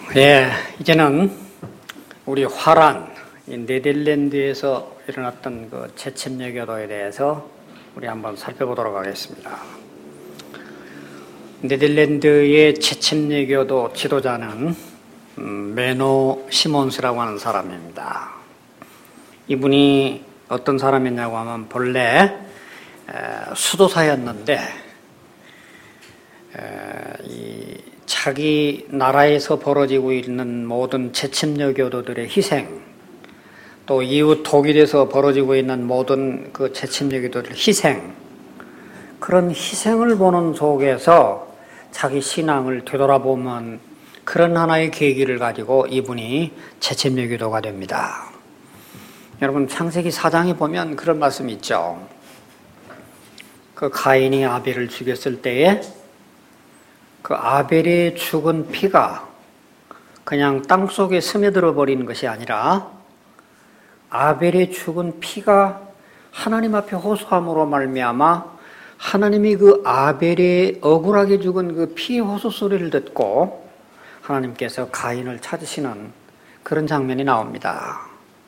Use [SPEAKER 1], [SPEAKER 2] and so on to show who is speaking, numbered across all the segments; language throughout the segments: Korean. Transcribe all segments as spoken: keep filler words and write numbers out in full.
[SPEAKER 1] 예, 이제는 우리 화란, 이 네덜란드에서 일어났던 그 채침여교도에 대해서 우리 한번 살펴보도록 하겠습니다. 네덜란드의 채침여교도 지도자는 음, 메노 시몬스라고 하는 사람입니다. 이분이 어떤 사람이냐고 하면 본래 에, 수도사였는데 에, 이 자기 나라에서 벌어지고 있는 모든 채침여교도들의 희생, 또 이웃 독일에서 벌어지고 있는 모든 그 채침여교도들의 희생, 그런 희생을 보는 속에서 자기 신앙을 되돌아보면 그런 하나의 계기를 가지고 이분이 채침여교도가 됩니다. 여러분, 창세기 사 장에 보면 그런 말씀이 있죠. 그 가인이 아벨을 죽였을 때에 그 아벨의 죽은 피가 그냥 땅속에 스며들어 버리는 것이 아니라 아벨의 죽은 피가 하나님 앞에 호소함으로 말미암아 하나님이 그 아벨의 억울하게 죽은 그 피의 호소 소리를 듣고 하나님께서 가인을 찾으시는 그런 장면이 나옵니다.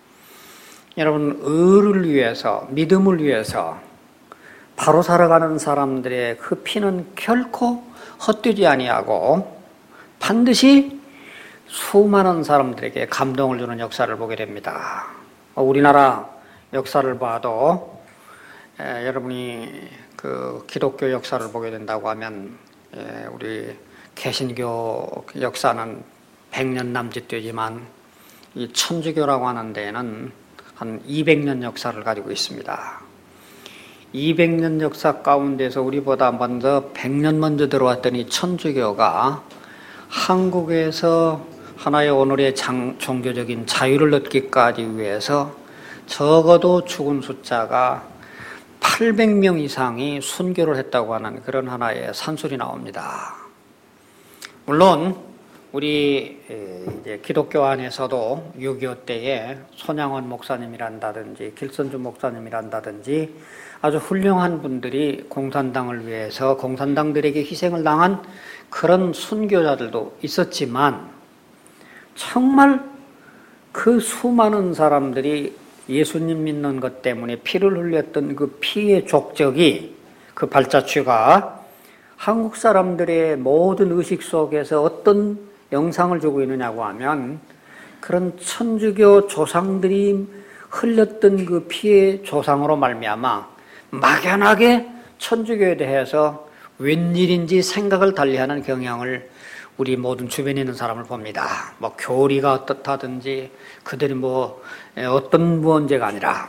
[SPEAKER 1] 여러분, 의를 위해서, 믿음을 위해서 바로 살아가는 사람들의 그 피는 결코 헛되지 아니하고 반드시 수많은 사람들에게 감동을 주는 역사를 보게 됩니다. 우리나라 역사를 봐도 에, 여러분이 그 기독교 역사를 보게 된다고 하면 에, 우리 개신교 역사는 백 년 남짓 되지만 이 천주교라고 하는 데에는 한 이백 년 역사를 가지고 있습니다. 이백 년 역사 가운데서 우리보다 먼저 백 년 먼저 들어왔더니 천주교가 한국에서 하나의 오늘의 장, 종교적인 자유를 얻기까지 위해서 적어도 죽은 숫자가 팔백 명 이상이 순교를 했다고 하는 그런 하나의 산술이 나옵니다. 물론 우리 이제 기독교 안에서도 육이오 때에 손양원 목사님이란다든지 길선주 목사님이란다든지 아주 훌륭한 분들이 공산당을 위해서 공산당들에게 희생을 당한 그런 순교자들도 있었지만 정말 그 수많은 사람들이 예수님 믿는 것 때문에 피를 흘렸던 그 피의 족적이, 그 발자취가 한국 사람들의 모든 의식 속에서 어떤 영상을 주고 있느냐고 하면 그런 천주교 조상들이 흘렸던 그 피의 조상으로 말미암아 막연하게 천주교에 대해서 웬일인지 생각을 달리하는 경향을 우리 모든 주변에 있는 사람을 봅니다. 뭐 교리가 어떻다든지 그들이 뭐 어떤 문제가 아니라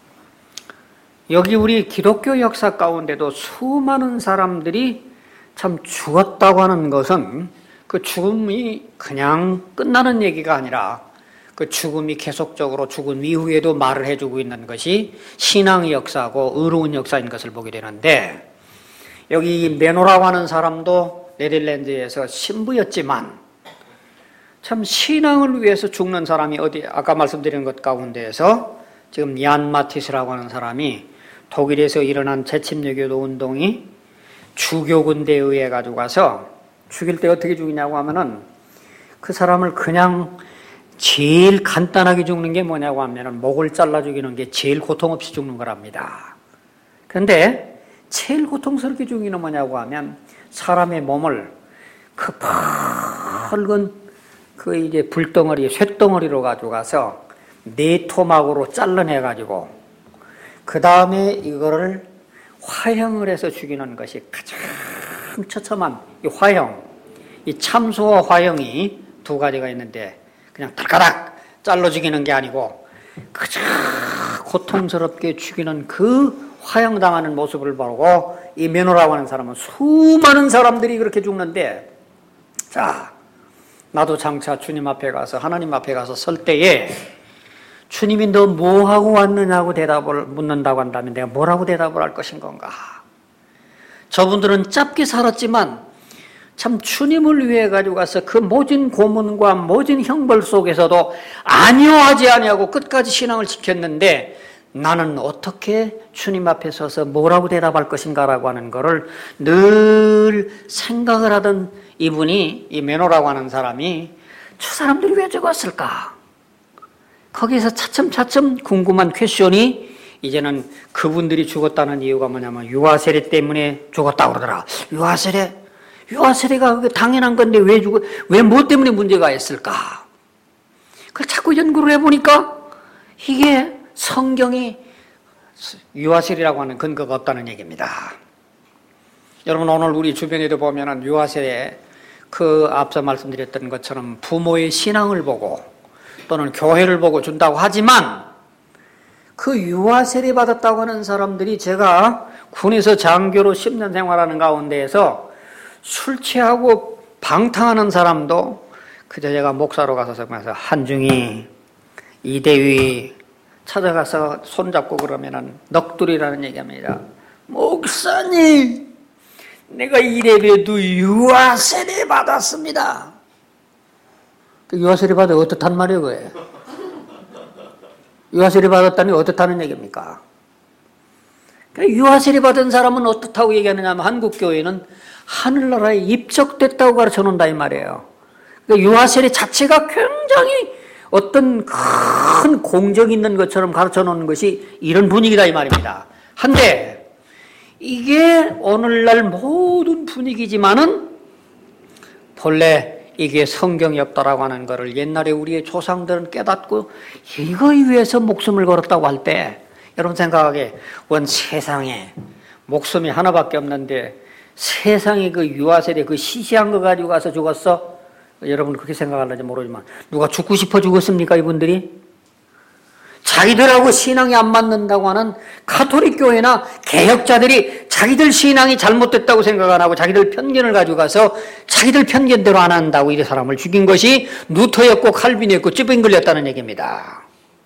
[SPEAKER 1] 여기 우리 기독교 역사 가운데도 수많은 사람들이 참 죽었다고 하는 것은 그 죽음이 그냥 끝나는 얘기가 아니라 그 죽음이 계속적으로 죽은 이후에도 말을 해주고 있는 것이 신앙의 역사고 의로운 역사인 것을 보게 되는데, 여기 메노라고 하는 사람도 네덜란드에서 신부였지만 참 신앙을 위해서 죽는 사람이 어디, 아까 말씀드린 것 가운데에서 지금 얀 마티스라고 하는 사람이 독일에서 일어난 채침여교도 운동이 주교군대에 의해 가지고 가서 죽일 때 어떻게 죽이냐고 하면은 그 사람을 그냥 제일 간단하게 죽는 게 뭐냐고 하면은 목을 잘라 죽이는 게 제일 고통 없이 죽는 거랍니다. 그런데 제일 고통스럽게 죽이는 뭐냐고 하면 사람의 몸을 그 붉은 그 이제 불덩어리, 쇳덩어리로 가지고 가서 네 토막으로 잘라내 가지고 그 다음에 이거를 화형을 해서 죽이는 것이 가장 처참한 이 화형, 이 참소와 화형이 두 가지가 있는데 그냥 달가닥 잘라 죽이는 게 아니고 가장 고통스럽게 죽이는 그 화형당하는 모습을 보고 이 메노라고 하는 사람은 수많은 사람들이 그렇게 죽는데, 자, 나도 장차 주님 앞에 가서 하나님 앞에 가서 설 때에 주님이 너 뭐하고 왔느냐고 대답을 묻는다고 한다면 내가 뭐라고 대답을 할 것인 건가? 저분들은 짧게 살았지만 참 주님을 위해 가지고 가서 그 모진 고문과 모진 형벌 속에서도 아니요 하지 아니하고 끝까지 신앙을 지켰는데 나는 어떻게 주님 앞에 서서 뭐라고 대답할 것인가라고 하는 것을 늘 생각을 하던 이분이, 이 메노라고 하는 사람이 저 사람들이 왜 죽었을까? 거기서 차츰차츰 궁금한 퀘스천이 이제는 그분들이 죽었다는 이유가 뭐냐면 유아세례 때문에 죽었다고 그러더라. 유아세례? 유아세례가 그게 당연한 건데 왜 죽어? 왜 뭐 때문에 문제가 있을까? 그걸 자꾸 연구를 해보니까 이게 성경이 유아세례라고 하는 근거가 없다는 얘기입니다. 여러분 오늘 우리 주변에도 보면은 유아세례 그 앞서 말씀드렸던 것처럼 부모의 신앙을 보고 또는 교회를 보고 준다고 하지만 그 유아세례 받았다고 하는 사람들이 제가 군에서 장교로 십 년 생활하는 가운데에서 술 취하고 방탕하는 사람도 그저 제가 목사로 가서 설명해서 한중이 이대위 찾아가서 손잡고 그러면은 넋두리라는 얘기합니다. 목사님, 내가 이래봬도 유아세례 받았습니다. 유아세례 받아 어떻단 말이에요, 그게? 유아세례 받았다니 어떻다는 얘기입니까? 유아세례 받은 사람은 어떻다고 얘기하느냐 하면 한국교회는 하늘나라에 입적됐다고 가르쳐 놓는다 이 말이에요. 그러니까 유아세례 자체가 굉장히 어떤 큰 공적 있는 것처럼 가르쳐 놓는 것이 이런 분위기다 이 말입니다. 한데 이게 오늘날 모든 분위기지만은 본래 이게 성경이 없다라고 하는 것을 옛날에 우리의 조상들은 깨닫고 이거에 위해서 목숨을 걸었다고 할 때 여러분 생각하기에 원 세상에 목숨이 하나밖에 없는데 세상에 그 유아세례 그 시시한 거 가지고 가서 죽었어? 여러분 그렇게 생각하는지 모르지만 누가 죽고 싶어 죽었습니까 이분들이? 자기들하고 신앙이 안 맞는다고 하는 가톨릭 교회나 개혁자들이 자기들 신앙이 잘못됐다고 생각 안 하고 자기들 편견을 가지고 가서 자기들 편견대로 안 한다고 이 사람을 죽인 것이 루터였고 칼빈이었고 찌병 걸렸다는 얘기입니다.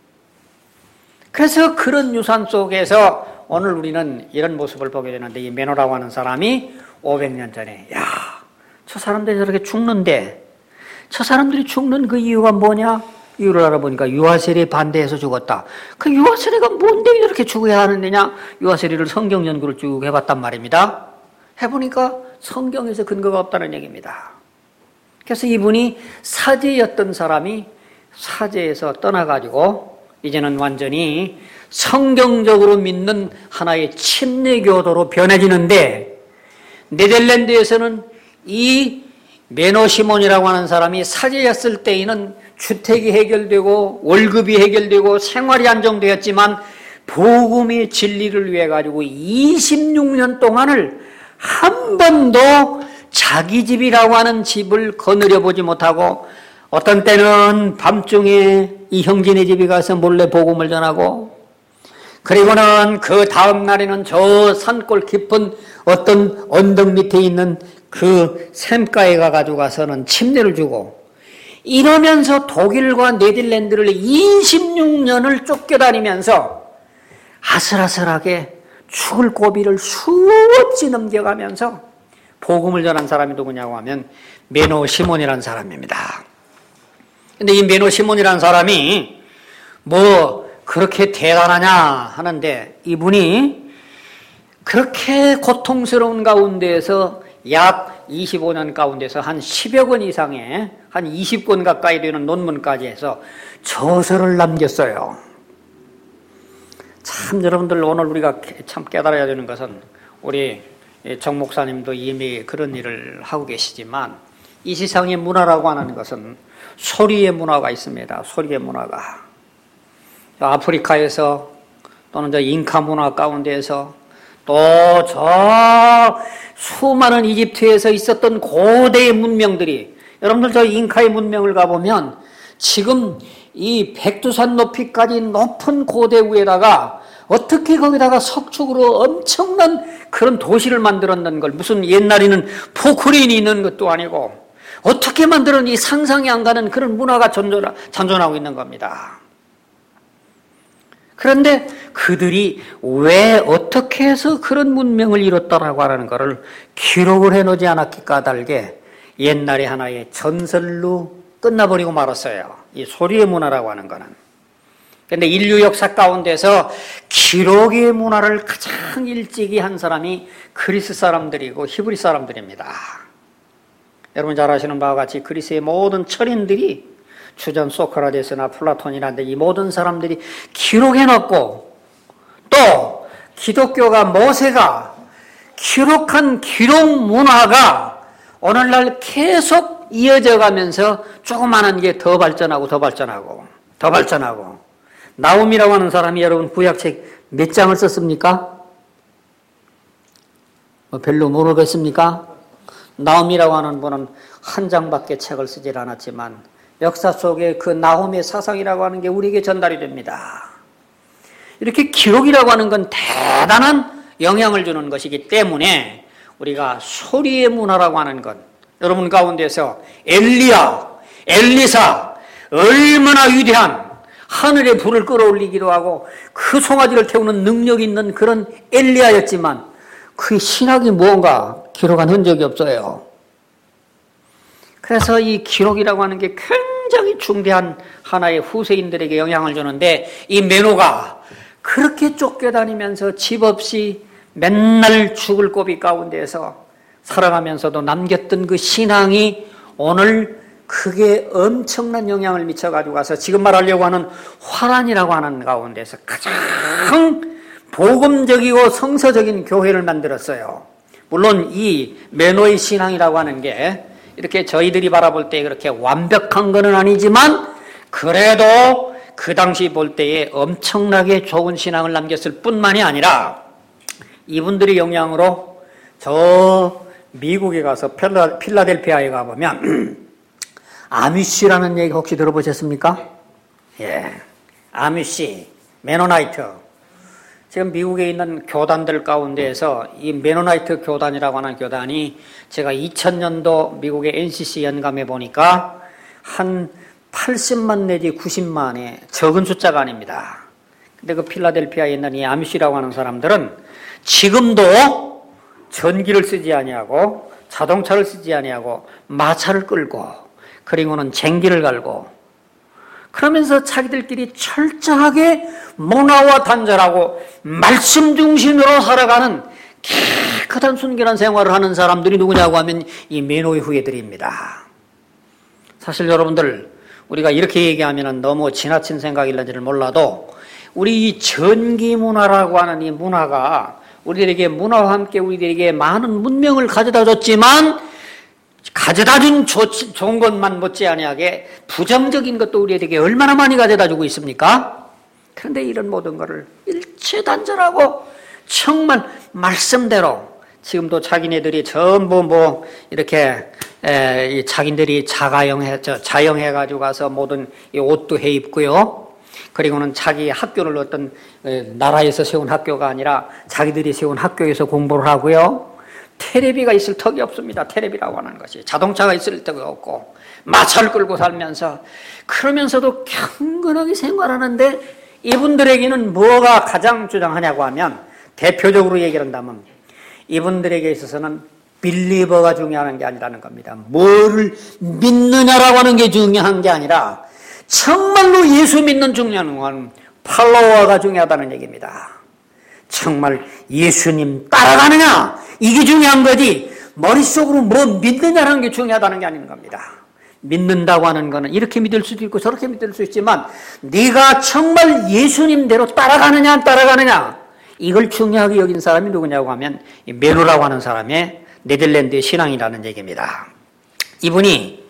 [SPEAKER 1] 그래서 그런 유산 속에서 오늘 우리는 이런 모습을 보게 되는데 이 메노라고 하는 사람이 오백 년 전에 야, 저 사람들이 저렇게 죽는데 저 사람들이 죽는 그 이유가 뭐냐? 이유를 알아보니까 유아세례 반대해서 죽었다. 그 유아세례가 뭔데 이렇게 죽어야 하는 데냐? 유아세례를 성경 연구를 쭉 해봤단 말입니다. 해보니까 성경에서 근거가 없다는 얘기입니다. 그래서 이분이 사제였던 사람이 사제에서 떠나가지고 이제는 완전히 성경적으로 믿는 하나의 침례교도로 변해지는데 네덜란드에서는 이 메노 시몬이라고 하는 사람이 사제였을 때에는 주택이 해결되고 월급이 해결되고 생활이 안정되었지만 복음의 진리를 위해 가지고 이십육 년 동안을 한 번도 자기 집이라고 하는 집을 거느려 보지 못하고 어떤 때는 밤중에 이 형제네 집에 가서 몰래 복음을 전하고 그리고는 그 다음 날에는 저 산골 깊은 어떤 언덕 밑에 있는 그 샘가에 가가지고 가서는 침례를 주고 이러면서 독일과 네덜란드를 이십육 년을 쫓겨다니면서 아슬아슬하게 죽을 고비를 수없이 넘겨가면서 복음을 전한 사람이 누구냐고 하면 메노 시몬이라는 사람입니다. 근데 이 메노 시몬이라는 사람이 뭐 그렇게 대단하냐 하는데 이분이 그렇게 고통스러운 가운데에서 약 이십오 년 가운데서 한 십여 권 이상의 한 이십 권 가까이 되는 논문까지 해서 저서를 남겼어요. 참 여러분들 오늘 우리가 참 깨달아야 되는 것은 우리 정 목사님도 이미 그런 일을 하고 계시지만 이 세상의 문화라고 하는 것은 소리의 문화가 있습니다. 소리의 문화가 아프리카에서 또는 저 잉카 문화 가운데에서 또 저 수많은 이집트에서 있었던 고대의 문명들이 여러분들 저 잉카의 문명을 가보면 지금 이 백두산 높이까지 높은 고대 위에다가 어떻게 거기다가 석축으로 엄청난 그런 도시를 만들었는 걸 무슨 옛날에는 포크레인이 있는 것도 아니고 어떻게 만들었는지 상상이 안 가는 그런 문화가 잔존하고 있는 겁니다. 그런데 그들이 왜 어떻게 해서 그런 문명을 이뤘다라고 하는 것을 기록을 해놓지 않았기 까닭에 옛날에 하나의 전설로 끝나버리고 말았어요. 이 소리의 문화라고 하는 거는. 그런데 인류 역사 가운데서 기록의 문화를 가장 일찍이 한 사람이 그리스 사람들이고 히브리 사람들입니다. 여러분 잘 아시는 바와 같이 그리스의 모든 철인들이 주전 소크라테스나 플라톤이라든지 이 모든 사람들이 기록해놓고 또 기독교가 모세가 기록한 기록 문화가 오늘날 계속 이어져 가면서 조그마한 게 더 발전하고 더 발전하고 더 발전하고 나홈이라고 하는 사람이 여러분 구약책 몇 장을 썼습니까? 뭐 별로 모르겠습니까? 나홈이라고 하는 분은 한 장밖에 책을 쓰질 않았지만 역사 속에 그 나홈의 사상이라고 하는 게 우리에게 전달이 됩니다. 이렇게 기록이라고 하는 건 대단한 영향을 주는 것이기 때문에 우리가 소리의 문화라고 하는 것, 여러분 가운데서 엘리야, 엘리사 얼마나 위대한 하늘의 불을 끌어올리기도 하고 그 송아지를 태우는 능력이 있는 그런 엘리야였지만 그 신학이 무언가 기록한 흔적이 없어요. 그래서 이 기록이라고 하는 게 굉장히 중대한 하나의 후세인들에게 영향을 주는데 이 메노가 그렇게 쫓겨다니면서 집 없이 맨날 죽을 고비 가운데에서 살아가면서도 남겼던 그 신앙이 오늘 그게 엄청난 영향을 미쳐가지고 가서 지금 말하려고 하는 화란이라고 하는 가운데서 가장 복음적이고 성서적인 교회를 만들었어요. 물론 이 메노의 신앙이라고 하는 게 이렇게 저희들이 바라볼 때 그렇게 완벽한 건 아니지만 그래도 그 당시 볼 때에 엄청나게 좋은 신앙을 남겼을 뿐만이 아니라 이분들의 영향으로 저 미국에 가서 필라, 필라델피아에 가보면 아미시라는 얘기 혹시 들어보셨습니까? 예, 아미시, 메노나이트. 지금 미국에 있는 교단들 가운데에서 이 메노나이트 교단이라고 하는 교단이 제가 이천 년도 미국의 엔씨씨 연감해 보니까 한 팔십만 내지 구십만의 적은 숫자가 아닙니다. 근데 그 필라델피아에 있는 이 아미시라고 하는 사람들은 지금도 전기를 쓰지 아니하고 자동차를 쓰지 아니하고 마차를 끌고 그리고는 쟁기를 갈고 그러면서 자기들끼리 철저하게 문화와 단절하고 말씀 중심으로 살아가는 깨끗한 순결한 생활을 하는 사람들이 누구냐고 하면 이 메노의 후예들입니다. 사실 여러분들 우리가 이렇게 얘기하면 너무 지나친 생각일는지를 몰라도 우리 이 전기 문화라고 하는 이 문화가 우리들에게 문화와 함께 우리들에게 많은 문명을 가져다 줬지만 가져다 준 좋은 것만 못지 아니하게 부정적인 것도 우리에게 얼마나 많이 가져다 주고 있습니까? 그런데 이런 모든 것을 일체단절하고 정말 말씀대로 지금도 자기네들이 전부 뭐 이렇게 에, 자기들이 자가용해 자영해 가지고 가서 모든 이 옷도 해 입고요. 그리고는 자기 학교를 어떤 나라에서 세운 학교가 아니라 자기들이 세운 학교에서 공부를 하고요. 테레비가 있을 턱이 없습니다. 테레비라고 하는 것이. 자동차가 있을 턱이 없고 마차를 끌고 살면서 그러면서도 경건하게 생활하는데 이분들에게는 뭐가 가장 주장하냐고 하면 대표적으로 얘기를 한다면 이분들에게 있어서는 빌리버가 중요한 게 아니라는 겁니다. 뭐를 믿느냐라고 하는 게 중요한 게 아니라 정말로 예수 믿는 중요한 건 팔로워가 중요하다는 얘기입니다. 정말 예수님 따라가느냐 이게 중요한 거지 머릿속으로 뭐 믿느냐라는 게 중요하다는 게 아닌 겁니다. 믿는다고 하는 거는 이렇게 믿을 수도 있고 저렇게 믿을 수 있지만 네가 정말 예수님대로 따라가느냐 안 따라가느냐 이걸 중요하게 여긴 사람이 누구냐고 하면 메노라고 하는 사람의 네덜란드의 신앙이라는 얘기입니다. 이분이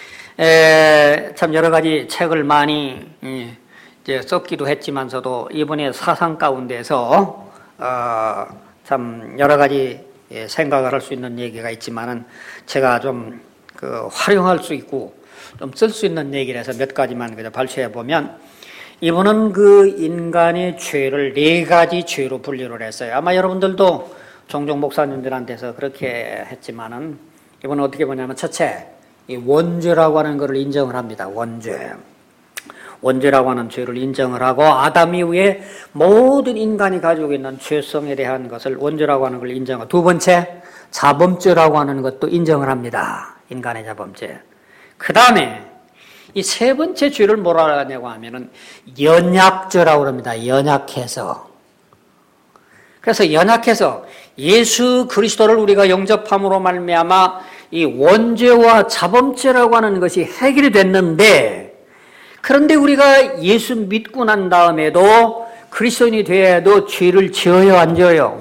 [SPEAKER 1] 에, 참 여러 가지 책을 많이 예, 이제 썼기도 했지만서도 이분의 사상 가운데서 어, 참 여러 가지 예, 생각을 할 수 있는 얘기가 있지만은 제가 좀 그 활용할 수 있고 좀 쓸 수 있는 얘기라서 몇 가지만 그냥 발췌해 보면 이분은 그 인간의 죄를 네 가지 죄로 분류를 했어요. 아마 여러분들도 종종 목사님들한테서 그렇게 했지만은 이분은 어떻게 보냐면 첫째 이 원죄라고 하는 것을 인정을 합니다. 원죄. 원죄라고 하는 죄를 인정을 하고 아담 이후에 모든 인간이 가지고 있는 죄성에 대한 것을 원죄라고 하는 걸 인정하고 두 번째 자범죄라고 하는 것도 인정을 합니다. 인간의 자범죄. 그 다음에 이 세 번째 죄를 뭐라 하냐고 하면은 연약죄라고 합니다. 연약해서. 그래서 연약해서 예수 그리스도를 우리가 영접함으로 말미암아 이 원죄와 자범죄라고 하는 것이 해결이 됐는데, 그런데 우리가 예수 믿고 난 다음에도 그리스도인이 되어도 죄를 지어요, 안 지어요?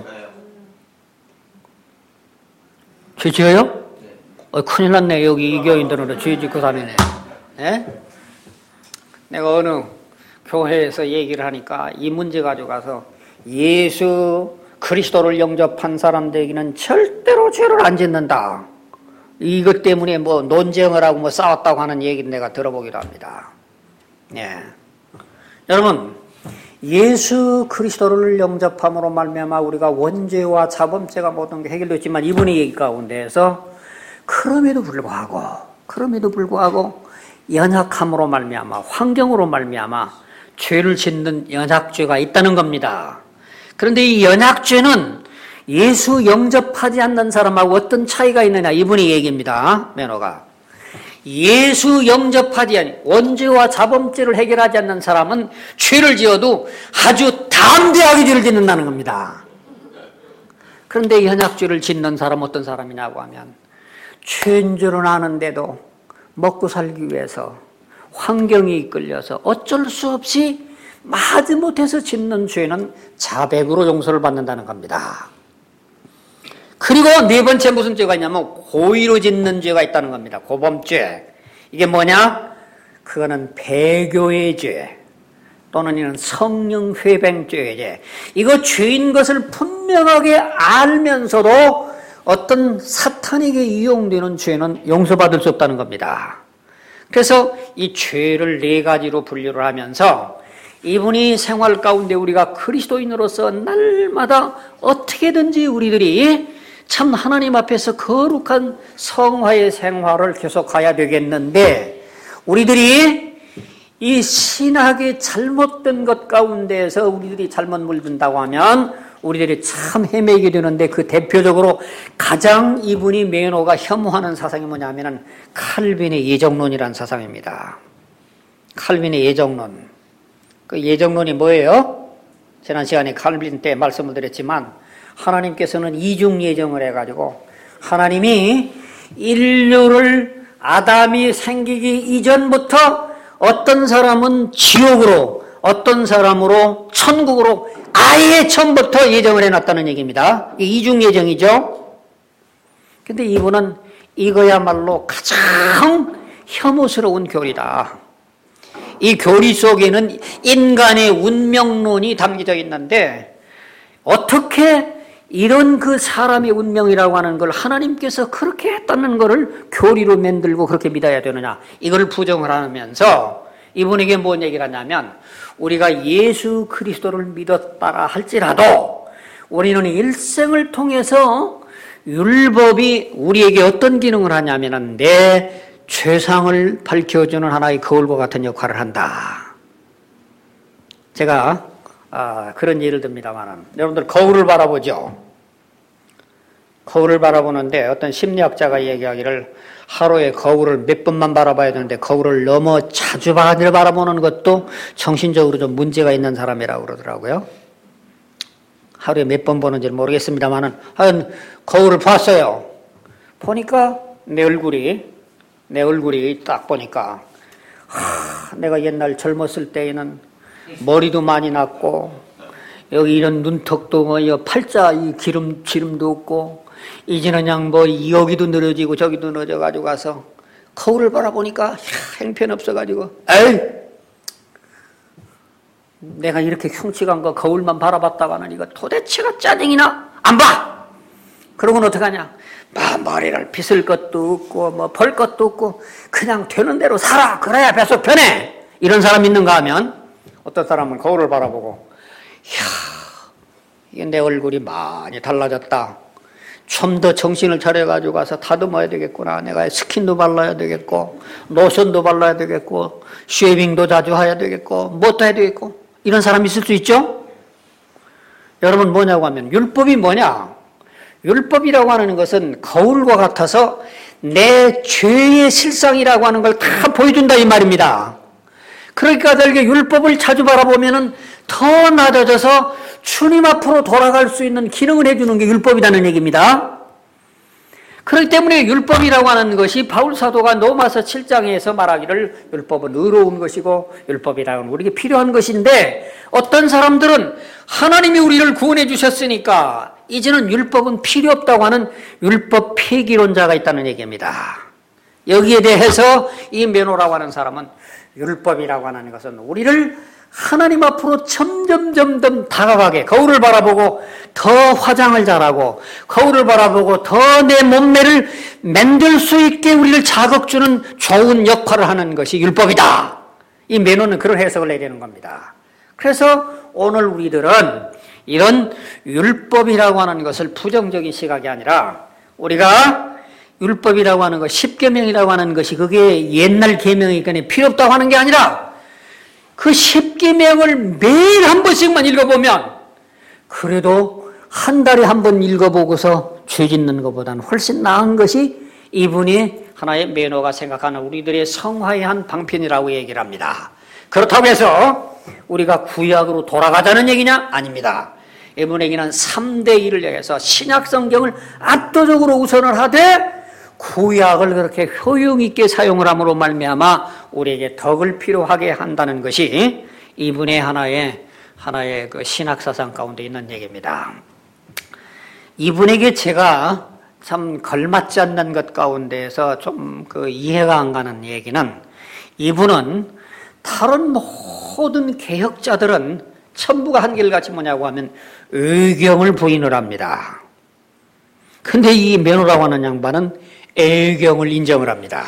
[SPEAKER 1] 죄 지어요? 어, 큰일 났네. 여기 이 교인들은 죄 짓고 다니네. 네? 내가 어느 교회에서 얘기를 하니까 이 문제 가지고 가서 예수 그리스도를 영접한 사람들에게는 절대로 죄를 안 짓는다. 이것 때문에 뭐 논쟁을 하고 뭐 싸웠다고 하는 얘기를 내가 들어보기도 합니다. 예. 여러분, 예수 그리스도를 영접함으로 말미암아 우리가 원죄와 자범죄가 모든 게 해결됐지만 이분의 얘기 가운데에서 그럼에도 불구하고 그럼에도 불구하고 연약함으로 말미암아 환경으로 말미암아 죄를 짓는 연약죄가 있다는 겁니다. 그런데 이 연약죄는 예수 영접하지 않는 사람하고 어떤 차이가 있느냐, 이분의 얘기입니다. 매너가 예수 영접하지 않는 원죄와 자범죄를 해결하지 않는 사람은 죄를 지어도 아주 담대하게 죄를 짓는다는 겁니다. 그런데 연약죄를 짓는 사람 어떤 사람이냐고 하면 죄인 줄은 아는데도 먹고 살기 위해서 환경이 이끌려서 어쩔 수 없이 마지못해서 짓는 죄는 자백으로 용서를 받는다는 겁니다. 그리고 네 번째 무슨 죄가 있냐면 고의로 짓는 죄가 있다는 겁니다. 고범죄. 이게 뭐냐? 그거는 배교의 죄 또는 이는 성령회뱅죄의 죄. 이거 죄인 것을 분명하게 알면서도 어떤 사탄에게 이용되는 죄는 용서받을 수 없다는 겁니다. 그래서 이 죄를 네 가지로 분류를 하면서 이분이 생활 가운데 우리가 그리스도인으로서 날마다 어떻게든지 우리들이 참 하나님 앞에서 거룩한 성화의 생활을 계속해야 되겠는데, 우리들이 이 신학의 잘못된 것 가운데에서 우리들이 잘못 물든다고 하면 우리들이 참 헤매게 되는데, 그 대표적으로 가장 이분이 매너가 혐오하는 사상이 뭐냐면은 칼빈의 예정론이라는 사상입니다. 칼빈의 예정론. 그 예정론이 뭐예요? 지난 시간에 칼빈 때 말씀을 드렸지만 하나님께서는 이중 예정을 해가지고 하나님이 인류를 아담이 생기기 이전부터 어떤 사람은 지옥으로 어떤 사람으로 천국으로 아예 처음부터 예정을 해놨다는 얘기입니다. 이중 예정이죠. 근데 이분은 이거야말로 가장 혐오스러운 교리다. 이 교리 속에는 인간의 운명론이 담겨져 있는데 어떻게 이런 그 사람의 운명이라고 하는 걸 하나님께서 그렇게 했다는 것을 교리로 만들고 그렇게 믿어야 되느냐, 이걸 부정을 하면서 이분에게 뭔 얘기를 하냐면, 우리가 예수 그리스도를 믿었다라 할지라도 우리는 일생을 통해서 율법이 우리에게 어떤 기능을 하냐면은 내 죄상을 밝혀주는 하나의 거울과 같은 역할을 한다. 제가 아, 그런 예를 듭니다만, 여러분들 거울을 바라보죠. 거울을 바라보는데 어떤 심리학자가 얘기하기를 하루에 거울을 몇 번만 바라봐야 되는데 거울을 너무 자주 바라보는 것도 정신적으로 좀 문제가 있는 사람이라고 그러더라고요. 하루에 몇 번 보는지 모르겠습니다만 하여튼 거울을 봤어요. 보니까 내 얼굴이 내 얼굴이 딱 보니까 하, 내가 옛날 젊었을 때에는 머리도 많이 났고 여기 이런 눈턱도 뭐 팔자 이 기름 기름도 없고 이제는 그냥 뭐 여기도 늘어지고 저기도 늘어져 가지고 가서 거울을 바라보니까 행편없어 가지고 에이 내가 이렇게 흉측한 거 거울만 바라봤다가는 이거 도대체가 짜증이나 안 봐. 그러고는 어떡하냐? 뭐 머리를 빗을 것도 없고 뭐 벌 것도 없고 그냥 되는 대로 살아. 그래야 뱃속 편해. 이런 사람 있는가 하면 어떤 사람은 거울을 바라보고 이야 이게 내 얼굴이 많이 달라졌다. 좀 더 정신을 차려가지고 가서 다듬어야 되겠구나. 내가 스킨도 발라야 되겠고 로션도 발라야 되겠고 쉐이빙도 자주 해야 되겠고 뭣도 해야 되겠고 이런 사람이 있을 수 있죠. 여러분 뭐냐고 하면 율법이 뭐냐. 율법이라고 하는 것은 거울과 같아서 내 죄의 실상이라고 하는 걸 다 보여준다 이 말입니다. 그러니까 저렇게 율법을 자주 바라보면은 더 낮아져서 주님 앞으로 돌아갈 수 있는 기능을 해주는 게 율법이라는 얘기입니다. 그렇기 때문에 율법이라고 하는 것이 바울 사도가 로마서 칠 장에서 말하기를 율법은 의로운 것이고 율법이라는 건 우리에게 필요한 것인데, 어떤 사람들은 하나님이 우리를 구원해 주셨으니까 이제는 율법은 필요 없다고 하는 율법 폐기론자가 있다는 얘기입니다. 여기에 대해서 이 메노라고 하는 사람은 율법이라고 하는 것은 우리를 하나님 앞으로 점점 점점 다가가게, 거울을 바라보고 더 화장을 잘하고 거울을 바라보고 더 내 몸매를 만들 수 있게 우리를 자극 주는 좋은 역할을 하는 것이 율법이다. 이 메노는 그런 해석을 내리는 겁니다. 그래서 오늘 우리들은 이런 율법이라고 하는 것을 부정적인 시각이 아니라, 우리가 율법이라고 하는 것, 십계명이라고 하는 것이 그게 옛날 계명이니까 필요 없다고 하는 게 아니라, 그 십계명을 매일 한 번씩만 읽어보면 그래도 한 달에 한 번 읽어보고서 죄 짓는 것보다는 훨씬 나은 것이 이분이 하나의 매너가 생각하는 우리들의 성화의 한 방편이라고 얘기를 합니다. 그렇다고 해서 우리가 구약으로 돌아가자는 얘기냐? 아닙니다. 이분에게는 삼 대 일을 얘기해서 신약 성경을 압도적으로 우선을 하되 구약을 그렇게 효용 있게 사용을 함으로 말미암아 우리에게 덕을 필요하게 한다는 것이 이분의 하나의 하나의 그 신학 사상 가운데 있는 얘기입니다. 이분에게 제가 참 걸맞지 않는 것 가운데에서 좀 그 이해가 안 가는 얘기는, 이분은 다른 모든 개혁자들은 전부가 한결같이 뭐냐고 하면 의경을 부인을 합니다. 근데 이 메노라고 하는 양반은 애경을 인정을 합니다.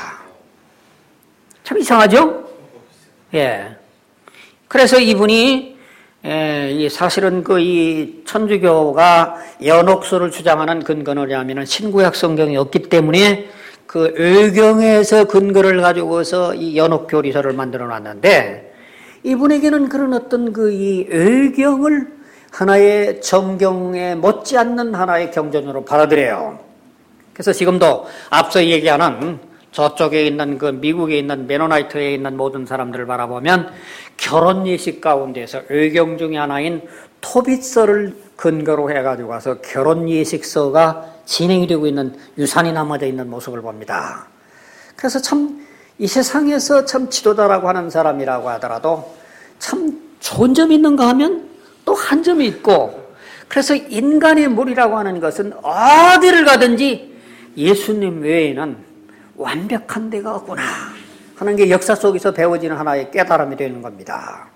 [SPEAKER 1] 참 이상하죠? 예. 그래서 이분이 예, 사실은 그 이 천주교가 연옥수를 주장하는 근거는 뭐냐면은 신구약 성경이 없기 때문에 그 의경에서 근거를 가지고서 이 연옥교리서를 만들어 놨는데, 이분에게는 그런 어떤 그 이 의경을 하나의 정경에 못지않는 하나의 경전으로 받아들여요. 그래서 지금도 앞서 얘기하는 저쪽에 있는 그 미국에 있는 메노나이트에 있는 모든 사람들을 바라보면 결혼 예식 가운데서 의경 중에 하나인 토빗서를 근거로 해가지고 와서 결혼 예식서가 진행이 되고 있는, 유산이 남아져 있는 모습을 봅니다. 그래서 참 이 세상에서 참 지도자라고 하는 사람이라고 하더라도 참 좋은 점이 있는가 하면 또 한 점이 있고, 그래서 인간의 물이라고 하는 것은 어디를 가든지 예수님 외에는 완벽한 데가 없구나 하는 게 역사 속에서 배워지는 하나의 깨달음이 되는 겁니다.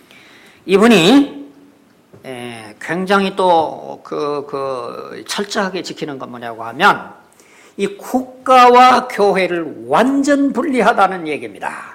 [SPEAKER 1] 이분이 굉장히 또 그, 그 철저하게 지키는 건 뭐냐고 하면 이 국가와 교회를 완전 분리하다는 얘기입니다.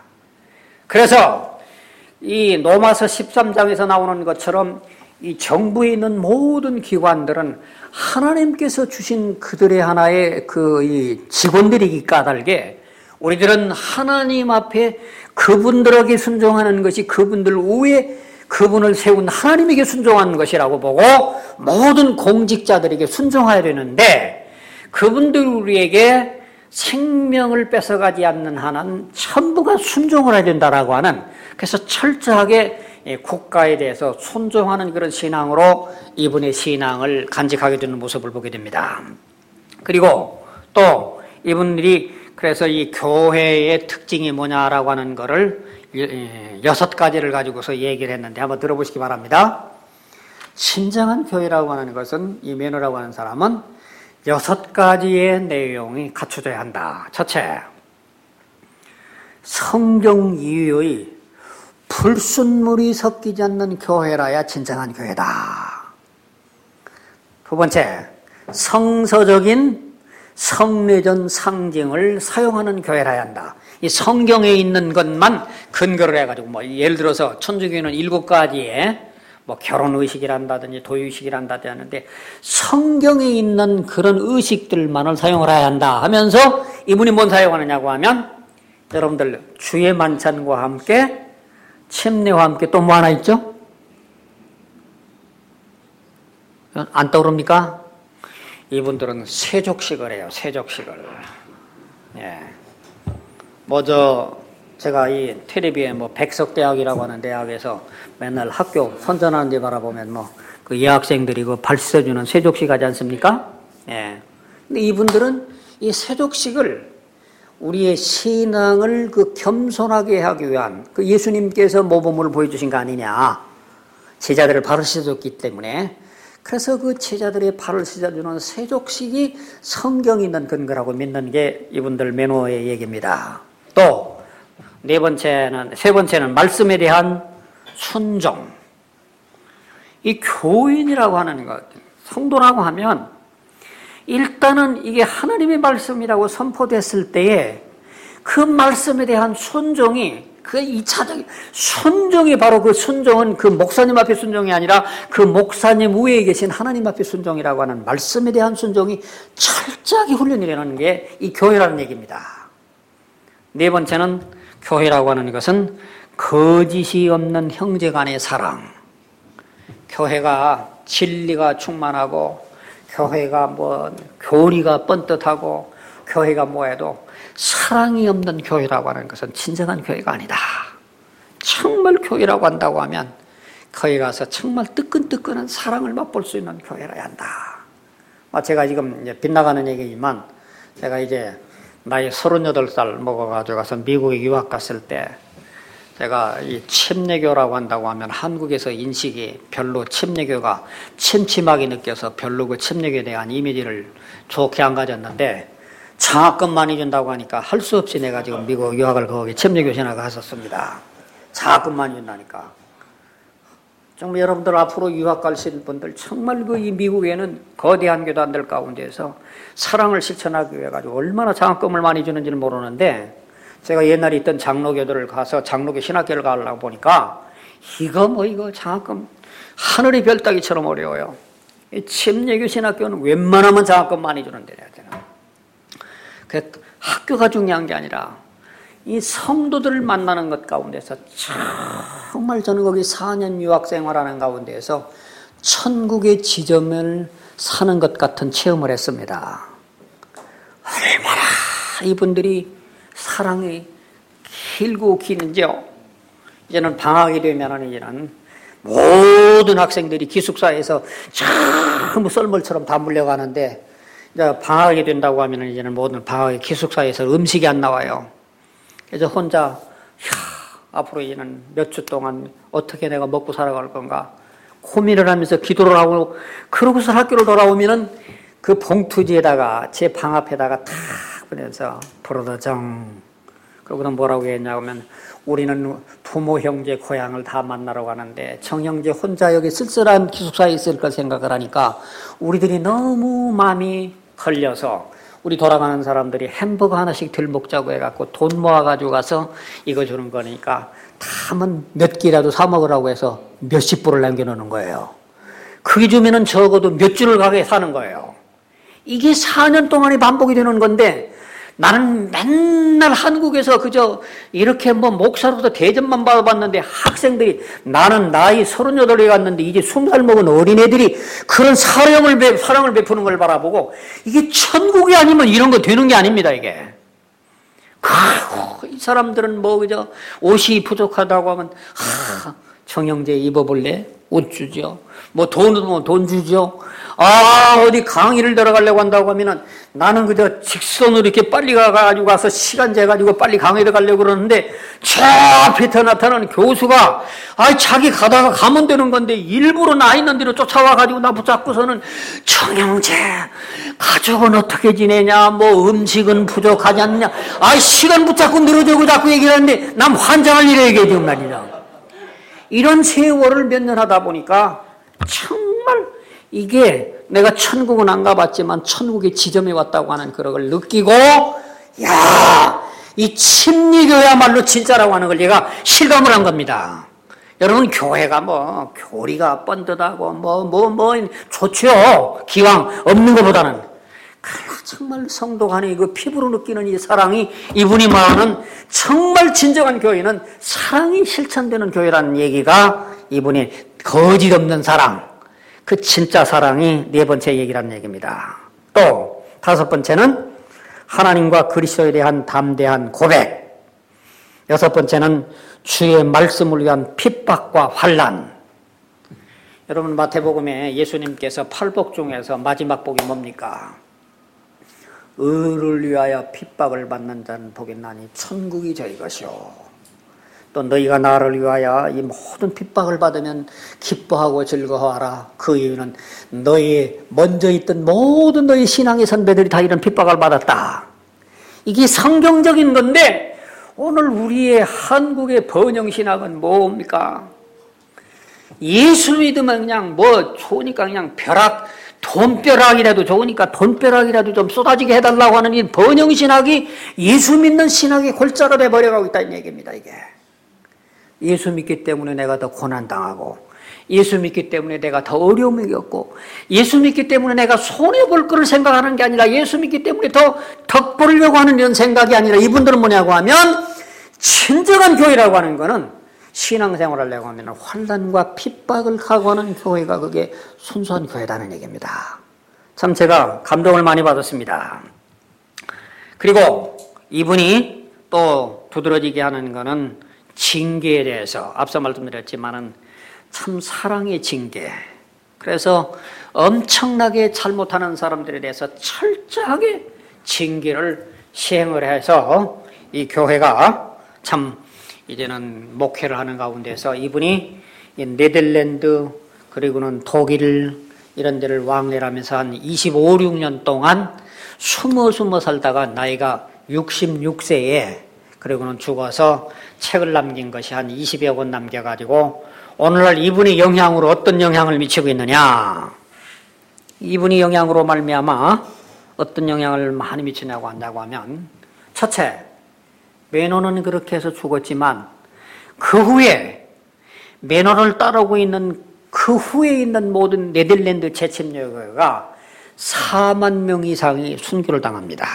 [SPEAKER 1] 그래서 이 로마서 십삼 장에서 나오는 것처럼 이 정부에 있는 모든 기관들은 하나님께서 주신 그들의 하나의 그 이 직원들이기 까닭에 우리들은 하나님 앞에 그분들에게 순종하는 것이 그분들 위에 그분을 세운 하나님에게 순종하는 것이라고 보고 모든 공직자들에게 순종해야 되는데, 그분들 우리에게 생명을 뺏어가지 않는 한은 전부가 순종을 해야 된다라고 하는, 그래서 철저하게 국가에 대해서 순종하는 그런 신앙으로 이분의 신앙을 간직하게 되는 모습을 보게 됩니다. 그리고 또 이분들이 그래서 이 교회의 특징이 뭐냐라고 하는 거를 여섯 가지를 가지고서 얘기를 했는데 한번 들어보시기 바랍니다. 신정한 교회라고 하는 것은, 이 메노라고 하는 사람은 여섯 가지의 내용이 갖춰져야 한다. 첫째, 성경 이유의 불순물이 섞이지 않는 교회라야 진정한 교회다. 두 번째, 성서적인 성례전 상징을 사용하는 교회라야 한다. 이 성경에 있는 것만 근거를 해가지고, 뭐 예를 들어서 천주교는 일곱 가지의 뭐 결혼의식이란다든지 도의식이란다든지 하는데 성경에 있는 그런 의식들만을 사용을 해야 한다 하면서 이분이 뭔 사용하느냐고 하면, 여러분들 주의 만찬과 함께 침례와 함께 또 뭐 하나 있죠? 안 떠오릅니까? 이분들은 세족식을 해요. 세족식을. 예. 뭐저 제가 이 텔레비에 뭐 백석대학이라고 하는 대학에서 맨날 학교 선전하는 데 바라보면 뭐 그 여학생들이 그 발표해주는 세족식 하지 않습니까? 예. 근데 이분들은 이 세족식을 우리의 신앙을 그 겸손하게 하기 위한 그 예수님께서 모범을 보여주신 거 아니냐. 제자들을 발을 씻어줬기 때문에. 그래서 그 제자들의 발을 씻어주는 세족식이 성경이 있는 근거라고 믿는 게 이분들 매너의 얘기입니다. 또 네 번째는, 세 번째는 말씀에 대한 순종. 이 교인이라고 하는 것, 성도라고 하면 일단은 이게 하나님의 말씀이라고 선포됐을 때에 그 말씀에 대한 순종이 그 이차적인 순종이 바로 그 순종은 그 목사님 앞에 순종이 아니라 그 목사님 위에 계신 하나님 앞에 순종이라고 하는 말씀에 대한 순종이 철저하게 훈련이 되는 게 이 교회라는 얘기입니다. 네 번째는 교회라고 하는 것은 거짓이 없는 형제 간의 사랑. 교회가 진리가 충만하고 교회가 뭐 교리가 뻔듯하고 교회가 뭐해도 사랑이 없는 교회라고 하는 것은 진정한 교회가 아니다. 정말 교회라고 한다고 하면 거기 가서 정말 뜨끈뜨끈한 사랑을 맛볼 수 있는 교회라야 한다. 제가 지금 이제 빗나가는 얘기지만 제가 이제 나이 서른여덟 살 먹어가지고 가서 미국에 유학 갔을 때 제가 이 침례교라고 한다고 하면 한국에서 인식이 별로 침례교가 침침하게 느껴서 별로 그 침례교에 대한 이미지를 좋게 안 가졌는데 장학금 많이 준다고 하니까 할 수 없이 내가 지금 미국 유학을 거기 침례교 신학을 갔었습니다. 장학금 많이 준다니까. 정말 여러분들 앞으로 유학 가실 분들 정말 그 이 미국에는 거대한 교단들 가운데서 사랑을 실천하기 위해 가지고 얼마나 장학금을 많이 주는지는 모르는데 제가 옛날에 있던 장로교들을 가서 장로교 신학교를 가려고 보니까 이거 뭐 이거 장학금 하늘의 별 따기처럼 어려워요. 이 침례교 신학교는 웬만하면 장학금 많이 주는데 그 학교가 중요한 게 아니라 이 성도들을 만나는 것 가운데서 정말 저는 거기 사 년 유학 생활하는 가운데에서 천국의 지점을 사는 것 같은 체험을 했습니다. 얼마나 이분들이 사랑이 길고 기는지요. 이제는 방학이 되면은 이제는 모든 학생들이 기숙사에서 전부 썰물처럼 다 물려가는데 이제 방학이 된다고 하면은 이제는 모든 방학의 기숙사에서 음식이 안 나와요. 그래서 혼자 야, 앞으로 이제는 몇 주 동안 어떻게 내가 먹고 살아갈 건가 고민을 하면서 기도를 하고 그러고서 학교를 돌아오면은 그 봉투지에다가 제 방 앞에다가 탁 보내서 부르더정 그러고는 뭐라고 했냐면 우리는 부모 형제 고향을 다 만나러 가는데 정형제 혼자 여기 쓸쓸한 기숙사에 있을 걸 생각을 하니까 우리들이 너무 마음이 걸려서 우리 돌아가는 사람들이 햄버거 하나씩 들 먹자고 해갖고 돈 모아가지고 가서 이거 주는 거니까 다만 몇 끼라도 사 먹으라고 해서 몇십 불을 남겨놓는 거예요. 그게 주면은 적어도 몇 주를 가게 사는 거예요. 이게 사 년 동안이 반복이 되는 건데 나는 맨날 한국에서 그저 이렇게 뭐 목사로서 대접만 받아봤는데 학생들이 나는 나이 서른여덟에 갔는데 이제 스무 살 먹은 어린애들이 그런 사랑을, 베, 사랑을 베푸는 걸 바라보고 이게 천국이 아니면 이런 거 되는 게 아닙니다, 이게. 아이고, 이 사람들은 뭐 그저 옷이 부족하다고 하면 하, 정형제 입어볼래? 옷 주죠. 뭐 돈은 뭐 돈 주죠. 아, 어디 강의를 들어가려고 한다고 하면은 나는 그저 직선으로 이렇게 빨리 가가지고 가서 시간 재가지고 빨리 강의를 가려고 그러는데 저 앞에 나타나는 교수가 아, 자기 가다가 가면 되는 건데 일부러 나 있는 대로 쫓아와가지고 나 붙잡고서는 정형제 가족은 어떻게 지내냐 뭐 음식은 부족하지 않냐 아, 시간 붙잡고 늘어지고 자꾸 얘기를 하는데 남 환장할 일에 얘기해 지금 말이죠. 이런 세월을 몇 년 하다 보니까 정말 이게 내가 천국은 안 가봤지만 천국의 지점에 왔다고 하는 그런 걸 느끼고 야, 이 침례교야말로 진짜라고 하는 걸 제가 실감을 한 겁니다. 여러분 교회가 뭐 교리가 뻔듯하고 뭐 뭐 뭐 좋죠. 기왕 없는 것보다는 그러나 정말 성도 간에 그 피부로 느끼는 이 사랑이 이분이 말하는 정말 진정한 교회는 사랑이 실천되는 교회라는 얘기가 이분이 거짓 없는 사랑 그 진짜 사랑이 네 번째 얘기라는 얘기입니다. 또 다섯 번째는 하나님과 그리스도에 대한 담대한 고백. 여섯 번째는 주의 말씀을 위한 핍박과 환난. 여러분 마태복음에 예수님께서 팔복 중에서 마지막 복이 뭡니까? 의를 위하여 핍박을 받는 자는 복이나니 천국이 저희 것이요. 또 너희가 나를 위하여 이 모든 핍박을 받으면 기뻐하고 즐거워하라. 그 이유는 너희 먼저 있던 모든 너희 신앙의 선배들이 다 이런 핍박을 받았다. 이게 성경적인 건데 오늘 우리의 한국의 번영신학은 뭡니까? 예수 믿으면 그냥 뭐 좋으니까 그냥 벼락, 돈벼락이라도 좋으니까 돈벼락이라도 좀 쏟아지게 해달라고 하는 이 번영신학이 예수 믿는 신학의 골자로 돼버려가고 있다는 얘기입니다. 이게 예수 믿기 때문에 내가 더 고난당하고, 예수 믿기 때문에 내가 더 어려움을 겪고, 예수 믿기 때문에 내가 손해볼 거를 생각하는 게 아니라 예수 믿기 때문에 더 덕보려고 하는 이런 생각이 아니라, 이분들은 뭐냐고 하면 진정한 교회라고 하는 거는 신앙생활을 하려고 하면 환난과 핍박을 각오하는 교회가 그게 순수한 교회라는 얘기입니다. 참 제가 감동을 많이 받았습니다. 그리고 이분이 또 두드러지게 하는 거는 징계에 대해서 앞서 말씀드렸지만은 참 사랑의 징계. 그래서 엄청나게 잘못하는 사람들에 대해서 철저하게 징계를 시행을 해서 이 교회가 참 이제는 목회를 하는 가운데서 이분이 네덜란드 그리고는 독일 이런 데를 왕래하면서 한 이십오, 육 년 동안 숨어 숨어 살다가 나이가 육십육 세에 그리고는 죽어서 책을 남긴 것이 한 이십여 권 남겨가지고 오늘날 이분의 영향으로 어떤 영향을 미치고 있느냐, 이분의 영향으로 말미암아 어떤 영향을 많이 미치냐고 한다고 하면, 첫째, 메노는 그렇게 해서 죽었지만 그 후에 메노를 따르고 있는 그 후에 있는 모든 네덜란드 재침여교회가 사만 명 이상이 순교를 당합니다.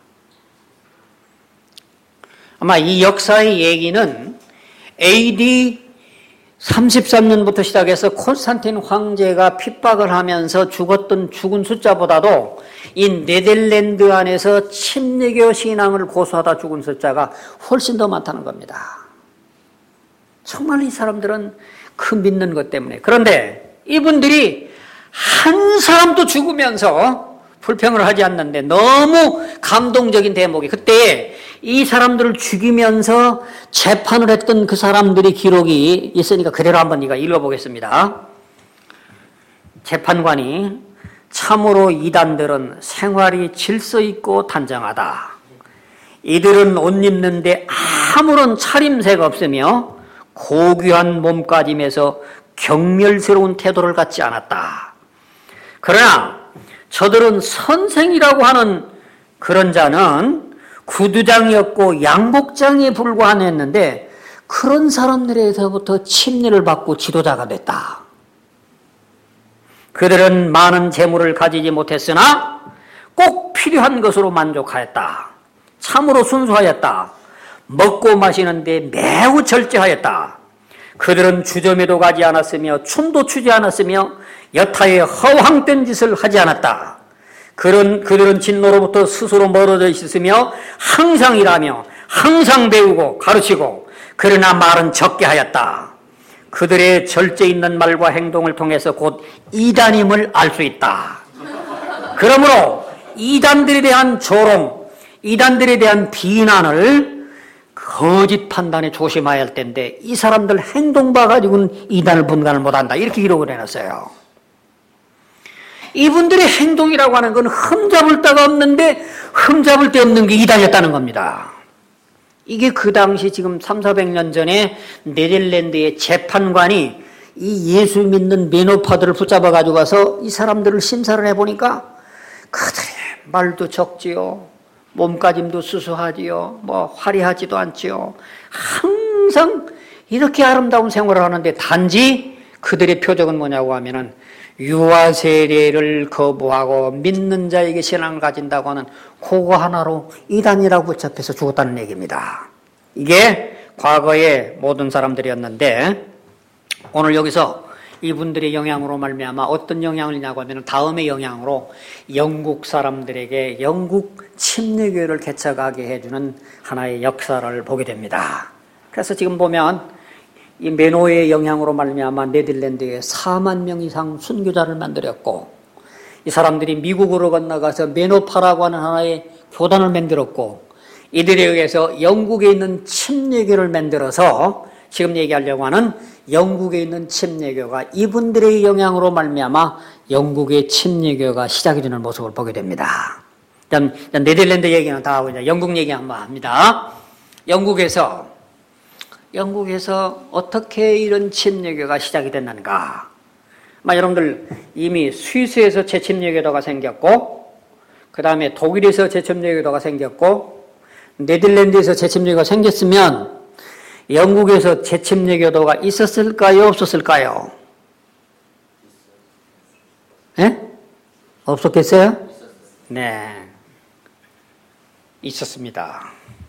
[SPEAKER 1] 아마 이 역사의 얘기는 에이디 삼십삼 년부터 시작해서 콘스탄틴 황제가 핍박을 하면서 죽었던 죽은 숫자보다도 이 네덜란드 안에서 침례교 신앙을 고수하다 죽은 숫자가 훨씬 더 많다는 겁니다. 정말 이 사람들은 그 믿는 것 때문에. 그런데 이분들이 한 사람도 죽으면서 불평을 하지 않는데 너무 감동적인 대목이, 그때 이 사람들을 죽이면서 재판을 했던 그 사람들의 기록이 있으니까 그대로 한번 이거 읽어보겠습니다. 재판관이 참으로 이단들은 생활이 질서 있고 단정하다. 이들은 옷 입는데 아무런 차림새가 없으며 고귀한 몸가짐에서 경멸스러운 태도를 갖지 않았다. 그러나 저들은 선생이라고 하는 그런 자는 구두장이었고 양복장에 불과했는데 그런 사람들에서부터 침례를 받고 지도자가 됐다. 그들은 많은 재물을 가지지 못했으나 꼭 필요한 것으로 만족하였다. 참으로 순수하였다. 먹고 마시는데 매우 절제하였다. 그들은 주점에도 가지 않았으며 춤도 추지 않았으며 여타의 허황된 짓을 하지 않았다. 그런, 그들은 진노로부터 스스로 멀어져 있었으며 항상 일하며 항상 배우고 가르치고 그러나 말은 적게 하였다. 그들의 절제 있는 말과 행동을 통해서 곧 이단임을 알 수 있다. 그러므로 이단들에 대한 조롱, 이단들에 대한 비난을 거짓 판단에 조심해야 할 텐데 이 사람들 행동 봐가지고는 이단을 분간을 못한다. 이렇게 기록을 해놨어요. 이분들의 행동이라고 하는 건 흠잡을 데가 없는데 흠잡을 데 없는 게 이단이었다는 겁니다. 이게 그 당시 지금 삼사백 년 전에 네덜란드의 재판관이 이 예수 믿는 메노파들을 붙잡아 가지고 가서 이 사람들을 심사를 해보니까 그들의 말도 적지요, 몸가짐도 수수하지요, 뭐 화려하지도 않지요. 항상 이렇게 아름다운 생활을 하는데 단지 그들의 표적은 뭐냐고 하면은 유아 세례를 거부하고 믿는 자에게 신앙을 가진다고 하는 그거 하나로 이단이라고 붙잡혀서 죽었다는 얘기입니다. 이게 과거의 모든 사람들이었는데 오늘 여기서 이분들의 영향으로 말미암아 어떤 영향을 있냐고 하면 다음의 영향으로 영국 사람들에게 영국 침례교회를 개척하게 해주는 하나의 역사를 보게 됩니다. 그래서 지금 보면 이 메노의 영향으로 말미암아 네덜란드에 사만 명 이상 순교자를 만들었고 이 사람들이 미국으로 건너가서 메노파라고 하는 하나의 교단을 만들었고 이들에 의해서 영국에 있는 침례교를 만들어서 지금 얘기하려고 하는 영국에 있는 침례교가 이분들의 영향으로 말미암아 영국의 침례교가 시작이 되는 모습을 보게 됩니다. 일단 네덜란드 얘기는 다 하고 이제 영국 얘기 한번 합니다. 영국에서 영국에서 어떻게 이런 침례교가 시작이 됐는가? 막 여러분들 이미 스위스에서 재침례교도가 생겼고, 그 다음에 독일에서 재침례교도가 생겼고, 네덜란드에서 재침례교가 생겼으면 영국에서 재침례교도가 있었을까요? 없었을까요? 예? 없었겠어요? 네. 있었습니다.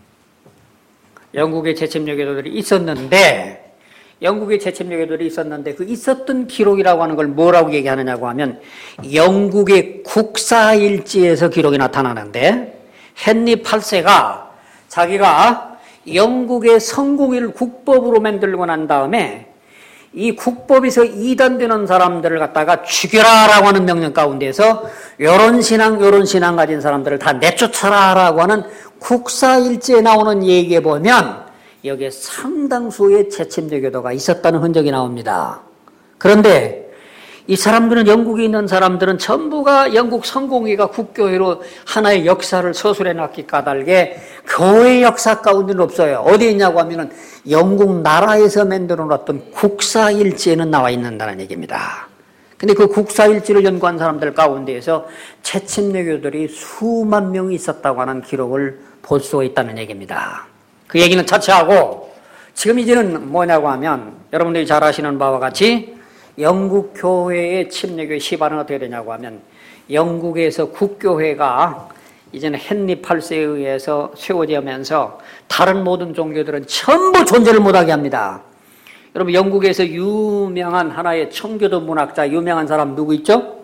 [SPEAKER 1] 영국의 재침례교도들이 있었는데, 영국의 재침례교도들이 있었는데, 그 있었던 기록이라고 하는 걸 뭐라고 얘기하느냐고 하면, 영국의 국사일지에서 기록이 나타나는데, 헨리 팔 세가 자기가 영국의 성공회를 국법으로 만들고 난 다음에, 이 국법에서 이단되는 사람들을 갖다가 죽여라라고 하는 명령 가운데서 요런 신앙 요런 신앙 가진 사람들을 다 내쫓아라라고 하는 국사일지에 나오는 얘기에 보면 여기에 상당수의 재침례교도가 있었다는 흔적이 나옵니다. 그런데 이 사람들은, 영국에 있는 사람들은 전부가 영국 성공회가 국교회로 하나의 역사를 서술해 놨기 까닭에 교회 역사 가운데는 없어요. 어디에 있냐고 하면은 영국 나라에서 만들어 놨던 국사일지에는 나와 있는다는 얘기입니다. 근데 그 국사일지를 연구한 사람들 가운데에서 재침례교들이 수만 명이 있었다고 하는 기록을 볼 수가 있다는 얘기입니다. 그 얘기는 차치하고 지금 이제는 뭐냐고 하면 여러분들이 잘 아시는 바와 같이 영국 교회의 침례교의 시발은 어떻게 되냐고 하면 영국에서 국교회가 이제는 헨리 팔 세에 의해서 세워지면서 다른 모든 종교들은 전부 존재를 못하게 합니다. 여러분, 영국에서 유명한 하나의 청교도 문학자, 유명한 사람 누구 있죠?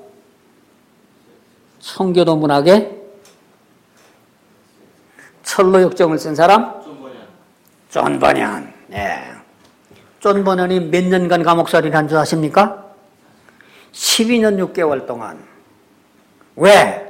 [SPEAKER 1] 청교도 문학의 철로역정을 쓴 사람? 존 버년. 네. 존 버년이 몇 년간 감옥살이를 한 줄 아십니까? 십이 년 육 개월 동안. 왜?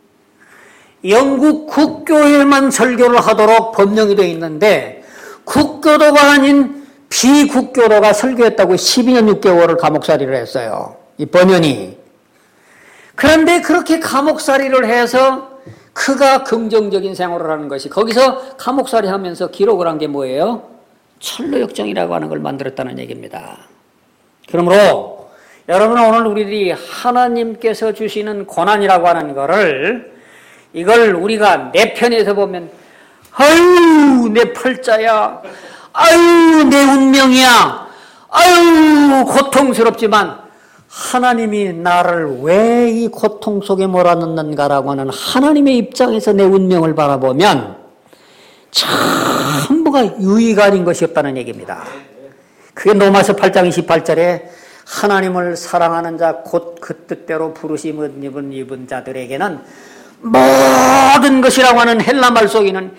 [SPEAKER 1] 영국 국교에만 설교를 하도록 법령이 되어 있는데 국교도가 아닌 비국교도가 설교했다고 십이 년 육 개월을 감옥살이를 했어요. 이 버년이. 그런데 그렇게 감옥살이를 해서 그가 긍정적인 생활을 하는 것이, 거기서 감옥살이 하면서 기록을 한 게 뭐예요? 철로역정이라고 하는 걸 만들었다는 얘기입니다. 그러므로 여러분은 오늘 우리들이 하나님께서 주시는 고난이라고 하는 거를, 이걸 우리가 내 편에서 보면 아유 내 팔자야, 아유 내 운명이야, 아유 고통스럽지만 하나님이 나를 왜 이 고통 속에 몰아넣는가라고 하는 하나님의 입장에서 내 운명을 바라보면 전부가 유의가 아닌 것이 없다는 얘기입니다. 그게 로마서 팔 장 이십팔 절에 하나님을 사랑하는 자 곧 그 뜻대로 부르심을 입은 입은 자들에게는 모든 것이라고 하는 헬라말 속에는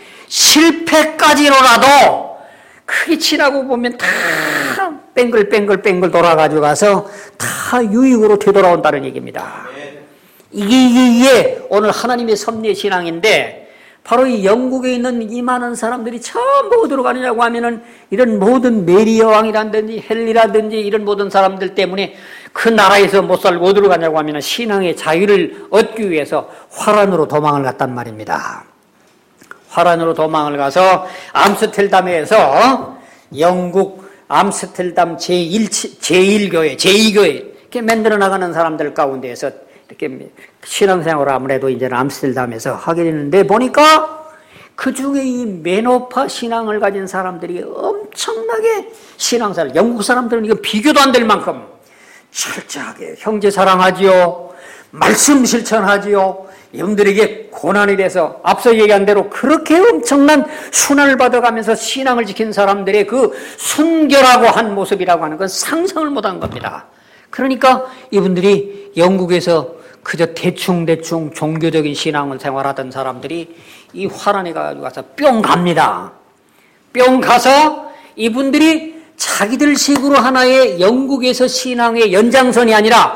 [SPEAKER 1] 실패까지로라도 크게 치라고 보면 다 뺑글뺑글뺑글 돌아가지고 가서 다 유익으로 되돌아온다는 얘기입니다. 이게, 이게, 이게 오늘 하나님의 섭리의 신앙인데, 바로 이 영국에 있는 이 많은 사람들이 전부 어디로 가느냐고 하면은 이런 모든 메리 여왕이라든지 헨리라든지 이런 모든 사람들 때문에 그 나라에서 못 살고 어디로 가냐고 하면은 신앙의 자유를 얻기 위해서 화란으로 도망을 갔단 말입니다. 화란으로 도망을 가서 암스텔담에서 영국 암스텔담 제일, 제일 교회, 제이 교회 이렇게 만들어 나가는 사람들 가운데에서 이렇게 신앙생활을 아무래도 이제는 암스텔담에서 하게 되는데 보니까 그 중에 이 메노파 신앙을 가진 사람들이 엄청나게 신앙생활, 영국 사람들은 이거 비교도 안 될 만큼 철저하게 형제 사랑하지요, 말씀 실천하지요, 이분들에게 고난이 돼서 앞서 얘기한 대로 그렇게 엄청난 순환을 받아가면서 신앙을 지킨 사람들의 그 순결하고 한 모습이라고 하는 건 상상을 못한 겁니다. 그러니까 이분들이 영국에서 그저 대충대충 종교적인 신앙을 생활하던 사람들이 이 화란에 가서 뿅 갑니다. 뿅 가서 이분들이 자기들 식으로 하나의 영국에서 신앙의 연장선이 아니라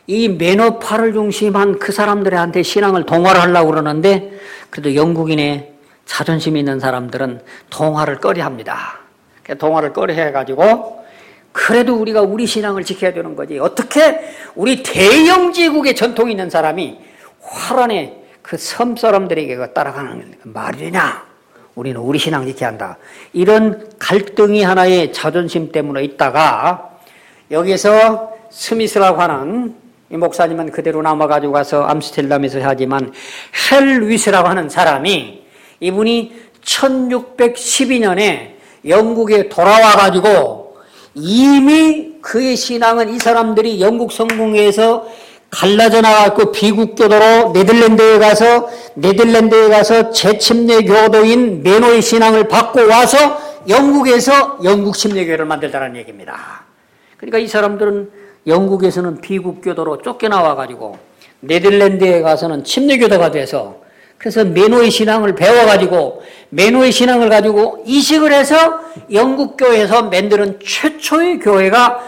[SPEAKER 1] 이 매너파를 중심한 그 사람들한테 신앙을 동화를 하려고 그러는데 그래도 영국인의 자존심 있는 사람들은 동화를 꺼려합니다. 동화를 꺼려해가지고 그래도 우리가 우리 신앙을 지켜야 되는 거지. 어떻게 우리 대영제국의 전통이 있는 사람이 화란의 그 섬 사람들에게 따라가는 말이 되냐? 우리는 우리 신앙 지켜야 한다. 이런 갈등이 하나의 자존심 때문에 있다가 여기서 스미스라고 하는 이 목사님은 그대로 남아가지고 가서 암스테르담에서 하지만 헬위스라고 하는 사람이 이분이 천육백십이 년에 영국에 돌아와가지고 이미 그의 신앙은 이 사람들이 영국 성공회에서 갈라져 나갔고 비국교도로 네덜란드에 가서 네덜란드에 가서 재침례 교도인 매노의 신앙을 받고 와서 영국에서 영국 침례교회를 만들자는 얘기입니다. 그러니까 이 사람들은 영국에서는 비국교도로 쫓겨나와 가지고 네덜란드에 가서는 침례교도가 돼서 그래서 매노의 신앙을 배워가지고 매노의 신앙을 가지고 이식을 해서 영국 교회에서 만드는 최초의 교회가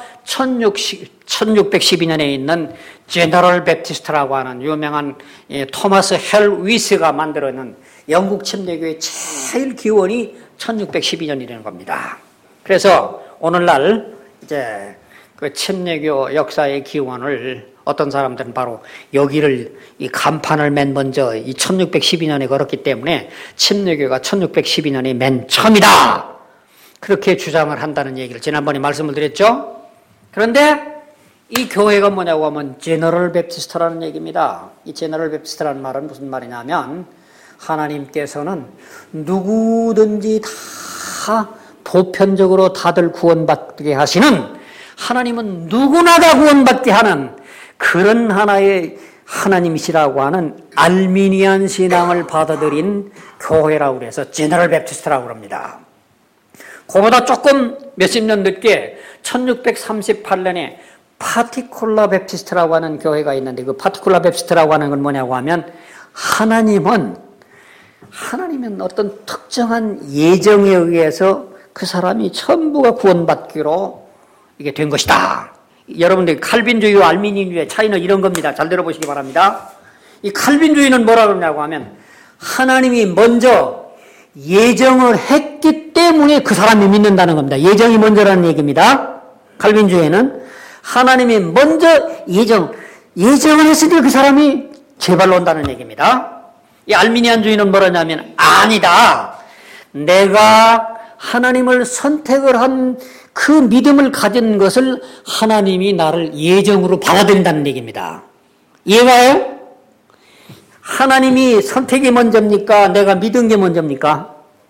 [SPEAKER 1] 천육백십이 년에 있는 제너럴 베프티스트라고 하는 유명한 토마스 헬위스가 만들어낸 영국 침례교회 제일 기원이 천육백십이 년이라는 겁니다. 그래서 오늘날 이제 그 침례교 역사의 기원을 어떤 사람들은 바로 여기를 이 간판을 맨 먼저 이 천육백십이 년에 걸었기 때문에 침례교가 천육백십이 년이 맨 처음이다. 그렇게 주장을 한다는 얘기를 지난번에 말씀을 드렸죠. 그런데 이 교회가 뭐냐고 하면 제너럴 베프티스트라는 얘기입니다. 이 제너럴 베프티스트라는 말은 무슨 말이냐면 하나님께서는 누구든지 다 보편적으로 다들 구원받게 하시는 하나님은 누구나 다 구원받게 하는 그런 하나의 하나님이시라고 하는 알미니안 신앙을 받아들인 교회라고 해서 제너럴 베프티스트라고 합니다. 그보다 조금 몇십 년 늦게 천육백삼십팔 년에 파티쿨라 베프티스트라고 하는 교회가 있는데 그 파티쿨라 베프티스트라고 하는 건 뭐냐고 하면 하나님은 하나님은 어떤 특정한 예정에 의해서 그 사람이 전부가 구원받기로 이게 된 것이다. 여러분들 칼빈주의와 알미니주의의 차이는 이런 겁니다. 잘 들어보시기 바랍니다. 이 칼빈주의는 뭐라 그러냐고 하면 하나님이 먼저 예정을 했기 때문에 그 사람이 믿는다는 겁니다. 예정이 먼저라는 얘기입니다. 칼빈주의는 하나님이 먼저 예정, 예정을 했으니까 그 사람이 제발로 온다는 얘기입니다. 이 알미니안주의는 뭐라냐면 아니다. 내가 하나님을 선택을 한 그 믿음을 가진 것을 하나님이 나를 예정으로 받아들인다는 얘기입니다. 이해가요? 하나님이 선택이 먼저입니까? 내가 믿은 게 먼저입니까?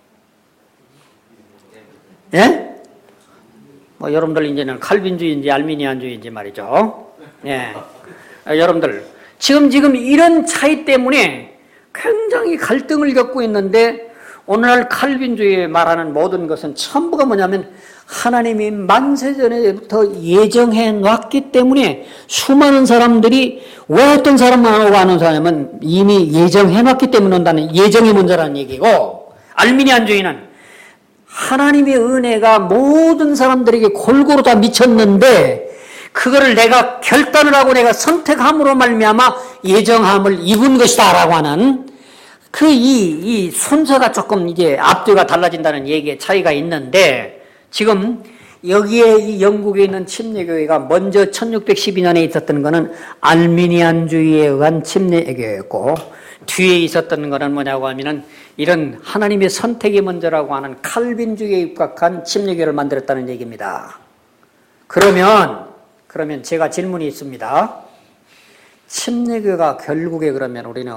[SPEAKER 1] 예? 뭐 여러분들 이제는 칼빈주의인지 알미니안주의인지 말이죠. 예. 아, 여러분들 지금 지금 이런 차이 때문에 굉장히 갈등을 겪고 있는데 오늘날 칼빈주의에 말하는 모든 것은 전부가 뭐냐면 하나님이 만세전에부터 예정해 놨기 때문에 수많은 사람들이 왜 어떤 사람만 오고 하는 사람은 이미 예정해 놨기 때문에 온다는 예정이 먼저라는 얘기고 알미니안주의는 하나님의 은혜가 모든 사람들에게 골고루 다 미쳤는데 그거를 내가 결단을 하고 내가 선택함으로 말미암아 예정함을 입은 것이다 라고 하는 그 이 이 순서가 조금 이제 앞뒤가 달라진다는 얘기의 차이가 있는데 지금 여기에 이 영국에 있는 침례교회가 먼저 천육백십이 년에 있었던 것은 알미니안주의에 의한 침례교회였고 뒤에 있었던 것은 뭐냐고 하면은 이런 하나님의 선택이 먼저라고 하는 칼빈주의에 입각한 침례교회를 만들었다는 얘기입니다. 그러면 그러면 제가 질문이 있습니다. 침례교회가 결국에 그러면 우리는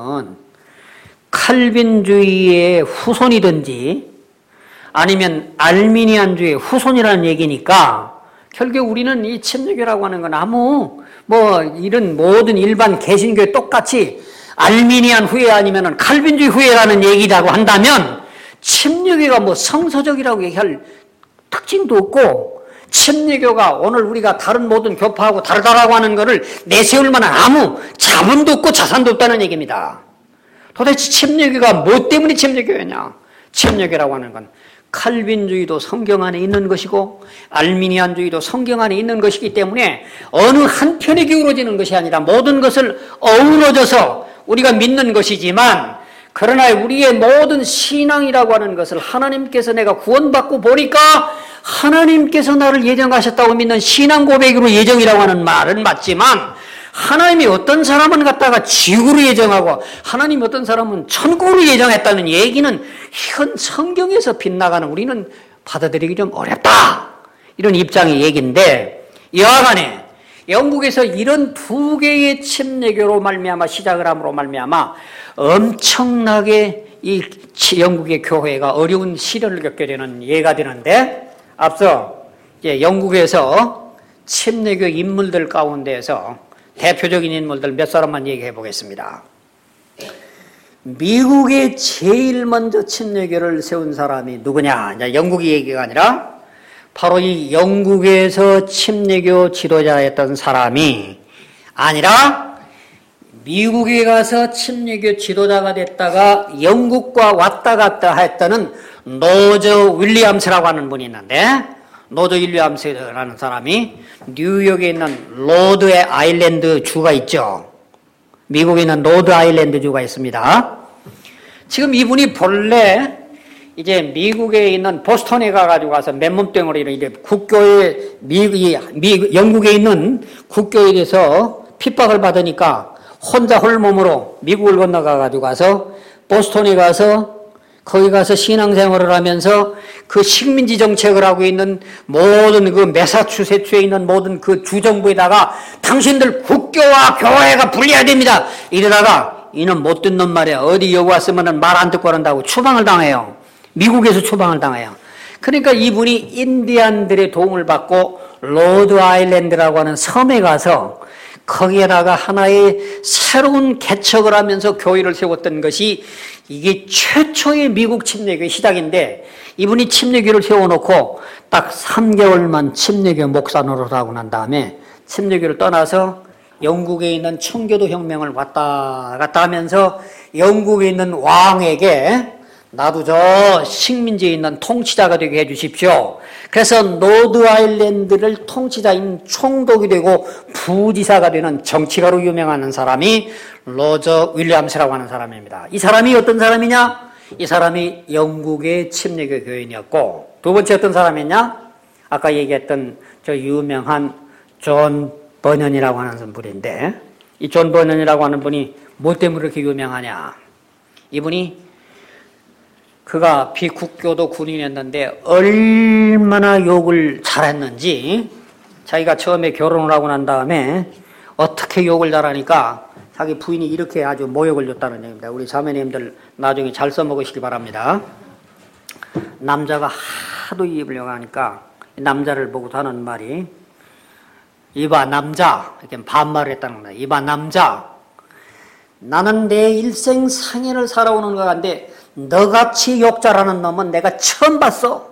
[SPEAKER 1] 칼빈주의의 후손이든지 아니면 알미니안주의의 후손이라는 얘기니까 결국 우리는 이 침례교라고 하는 건 아무 뭐 이런 모든 일반 개신교회 똑같이 알미니안 후예 아니면 칼빈주의 후예라는 얘기라고 한다면 침례교가 뭐 성서적이라고 얘기할 특징도 없고 침례교가 오늘 우리가 다른 모든 교파하고 다르다라고 하는 것을 내세울 만한 아무 자본도 없고 자산도 없다는 얘기입니다. 도대체 침례교가 뭐 때문에 침례교회냐? 침례교라고 하는 건 칼빈주의도 성경 안에 있는 것이고 알미니안주의도 성경 안에 있는 것이기 때문에 어느 한편에 기울어지는 것이 아니라 모든 것을 어우러져서 우리가 믿는 것이지만, 그러나 우리의 모든 신앙이라고 하는 것을 하나님께서 내가 구원받고 보니까 하나님께서 나를 예정하셨다고 믿는 신앙 고백으로 예정이라고 하는 말은 맞지만, 하나님이 어떤 사람은 갖다가 지구로 예정하고 하나님 어떤 사람은 천국으로 예정했다는 얘기는 현 성경에서 빗나가는 우리는 받아들이기 좀 어렵다, 이런 입장의 얘기인데, 여하간에 영국에서 이런 두 개의 침례교로 말미암아 시작을 함으로 말미암아 엄청나게 이 영국의 교회가 어려운 시련을 겪게 되는 예가 되는데, 앞서 이제 영국에서 침례교 인물들 가운데에서 대표적인 인물들 몇 사람만 얘기해 보겠습니다. 미국에 제일 먼저 침례교를 세운 사람이 누구냐? 이제 영국의 얘기가 아니라 바로 이 영국에서 침례교 지도자였던 사람이 아니라 미국에 가서 침례교 지도자가 됐다가 영국과 왔다 갔다 했다는 노저 윌리엄스라고 하는 분이 있는데, 노저 윌리엄스라는 사람이 뉴욕에 있는 로드 아일랜드 주가 있죠. 미국에 있는 로드 아일랜드 주가 있습니다. 지금 이분이 본래 이제 미국에 있는 보스턴에 가가지고 가서 맨몸뚱으로 이제 국교에 미, 미, 영국에 있는 국교에 대해서 핍박을 받으니까 혼자 홀몸으로 미국을 건너가가지고 가서 보스턴에 가서 거기 가서 신앙생활을 하면서 그 식민지 정책을 하고 있는 모든 그 매사추세츠에 있는 모든 그 주정부에다가 당신들 국교와 교회가 분리해야 됩니다, 이러다가 이는 못 듣는 말이야. 어디 여기 왔으면 말 안 듣고 그런다고 추방을 당해요. 미국에서 추방을 당해요. 그러니까 이분이 인디안들의 도움을 받고 로드 아일랜드라고 하는 섬에 가서 거기에다가 하나의 새로운 개척을 하면서 교회를 세웠던 것이 이게 최초의 미국 침례교의 시작인데, 이분이 침례교를 세워놓고 딱 삼 개월만 침례교 목사 노릇하고 난 다음에 침례교를 떠나서 영국에 있는 청교도 혁명을 왔다 갔다 하면서 영국에 있는 왕에게 나도 저 식민지에 있는 통치자가 되게 해주십시오. 그래서 노드 아일랜드를 통치자인 총독이 되고 부지사가 되는 정치가로 유명한 사람이 로저 윌리엄스라고 하는 사람입니다. 이 사람이 어떤 사람이냐? 이 사람이 영국의 침례교 교인이었고, 두 번째 어떤 사람이냐? 아까 얘기했던 저 유명한 존 버년이라고 하는 분인데, 이 존 버년이라고 하는 분이 뭐 때문에 그렇게 유명하냐? 이분이 그가 비국교도 군인이었는데 얼마나 욕을 잘했는지, 자기가 처음에 결혼을 하고 난 다음에 어떻게 욕을 잘하니까 자기 부인이 이렇게 아주 모욕을 줬다는 얘기입니다. 우리 자매님들 나중에 잘 써먹으시기 바랍니다. 남자가 하도 입을 욕하니까 남자를 보고 하는 말이, 이봐 남자, 이렇게 반말을 했다는 거예요. 이봐 남자, 나는 내 일생 상해를 살아오는 것 같은데 너같이 욕 잘하는 놈은 내가 처음 봤어.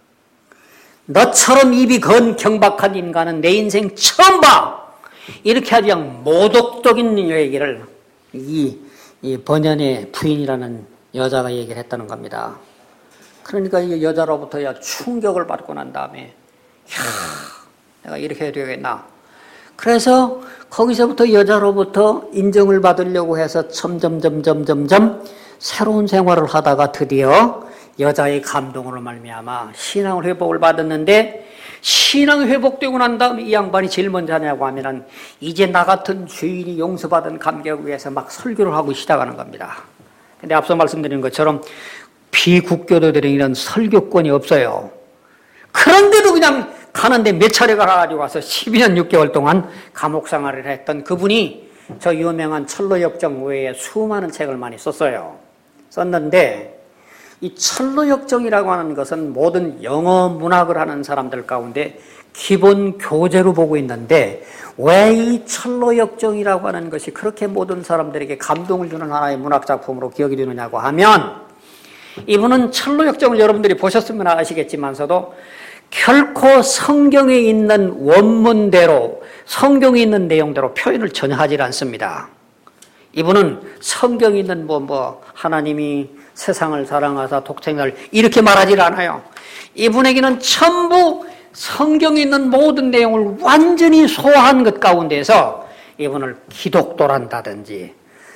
[SPEAKER 1] 너처럼 입이 건 경박한 인간은 내 인생 처음 봐. 이렇게 아주 그냥 모독적인 얘기를 이, 이 번연의 부인이라는 여자가 얘기를 했다는 겁니다. 그러니까 이 여자로부터 충격을 받고 난 다음에, 야, 내가 이렇게 해야 되겠나. 그래서 거기서부터 여자로부터 인정을 받으려고 해서 점점 점점 점점 새로운 생활을 하다가 드디어 여자의 감동으로 말미암아 신앙을 회복을 받았는데, 신앙 회복되고 난 다음에 이 양반이 제일 먼저 하냐고 하면은 이제 나 같은 죄인이 용서받은 감격을 위해서 막 설교를 하고 시작하는 겁니다. 근데 앞서 말씀드린 것처럼 비국교도들은 이런 설교권이 없어요. 그런데도 그냥 가는데 몇 차례 가가지고 와서 십이 년 육 개월 동안 감옥 생활을 했던 그분이 저 유명한 철로역정 외에 수많은 책을 많이 썼어요. 썼는데 이 철로역정이라고 하는 것은 모든 영어 문학을 하는 사람들 가운데 기본 교재로 보고 있는데, 왜 이 철로역정이라고 하는 것이 그렇게 모든 사람들에게 감동을 주는 하나의 문학작품으로 기억이 되느냐고 하면, 이분은 철로역정을 여러분들이 보셨으면 아시겠지만서도 결코 성경에 있는 원문대로, 성경에 있는 내용대로 표현을 전혀 하지 않습니다. 이분은 성경에 있는 뭐, 뭐, 하나님이 세상을 사랑하사 독생자를 이렇게 말하질 않아요. 이분에게는 전부 성경에 있는 모든 내용을 완전히 소화한 것 가운데서 이분을 기독도란다든지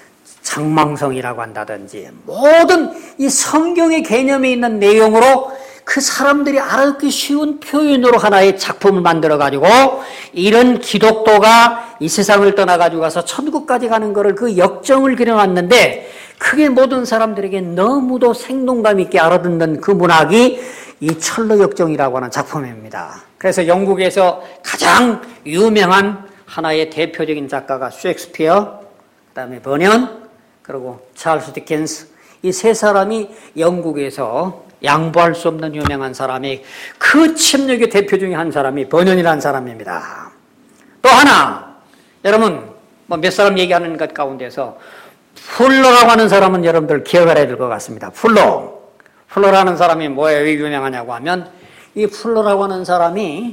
[SPEAKER 1] 장망성이라고 한다든지 모든 이 성경의 개념에 있는 내용으로 그 사람들이 알아듣기 쉬운 표현으로 하나의 작품을 만들어가지고 이런 기독도가 이 세상을 떠나가지고 가서 천국까지 가는 것을 그 역정을 그려놨는데 그게 모든 사람들에게 너무도 생동감 있게 알아듣는 그 문학이 이 철로역정이라고 하는 작품입니다. 그래서 영국에서 가장 유명한 하나의 대표적인 작가가 셰익스피어, 그 다음에 버년, 그리고 찰스 디킨스, 이 세 사람이 영국에서 양보할 수 없는 유명한 사람이 그 침략의 대표 중에 한 사람이 버년이라는 사람입니다. 또 하나, 여러분 뭐 몇 사람 얘기하는 것 가운데서 풀러라고 하는 사람은 여러분들 기억을 해야 될 것 같습니다. 풀러. 풀러라는 사람이 뭐에 왜 유명하냐고 하면 이 풀러라고 하는 사람이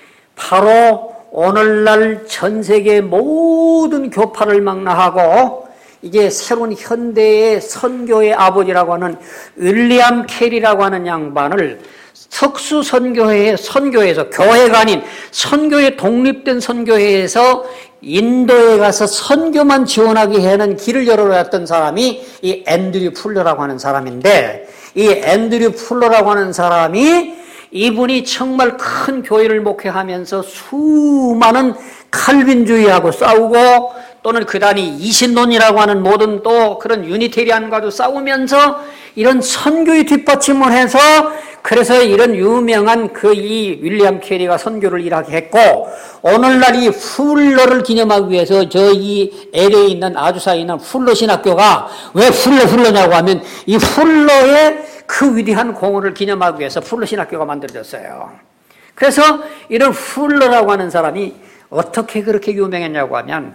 [SPEAKER 1] 바로 오늘날 전 세계 모든 교파를 망라하고 이제 새로운 현대의 선교의 아버지라고 하는 윌리엄 캐리라고 하는 양반을 특수 선교회에 선교회에서 교회가 아닌 선교회 독립된 선교회에서 인도에 가서 선교만 지원하게 하는 길을 열어놨던 사람이 이 앤드류 풀러라고 하는 사람인데 이 앤드류 풀러라고 하는 사람이 이분이 정말 큰 교회를 목회하면서 수많은 칼빈주의하고 싸우고 또는 그다니 이신론이라고 하는 모든 또 그런 유니테리안과도 싸우면서 이런 선교의 뒷받침을 해서 그래서 이런 유명한 그 이 윌리엄 캐리가 선교를 일하게 했고 오늘날 이 풀러를 기념하기 위해서 저 이 엘에이에 있는 아주사에 있는 풀러 신학교가 왜 풀러 풀러냐고 하면 이 풀러의 그 위대한 공헌을 기념하기 위해서 풀러 신학교가 만들어졌어요. 그래서 이런 풀러라고 하는 사람이 어떻게 그렇게 유명했냐고 하면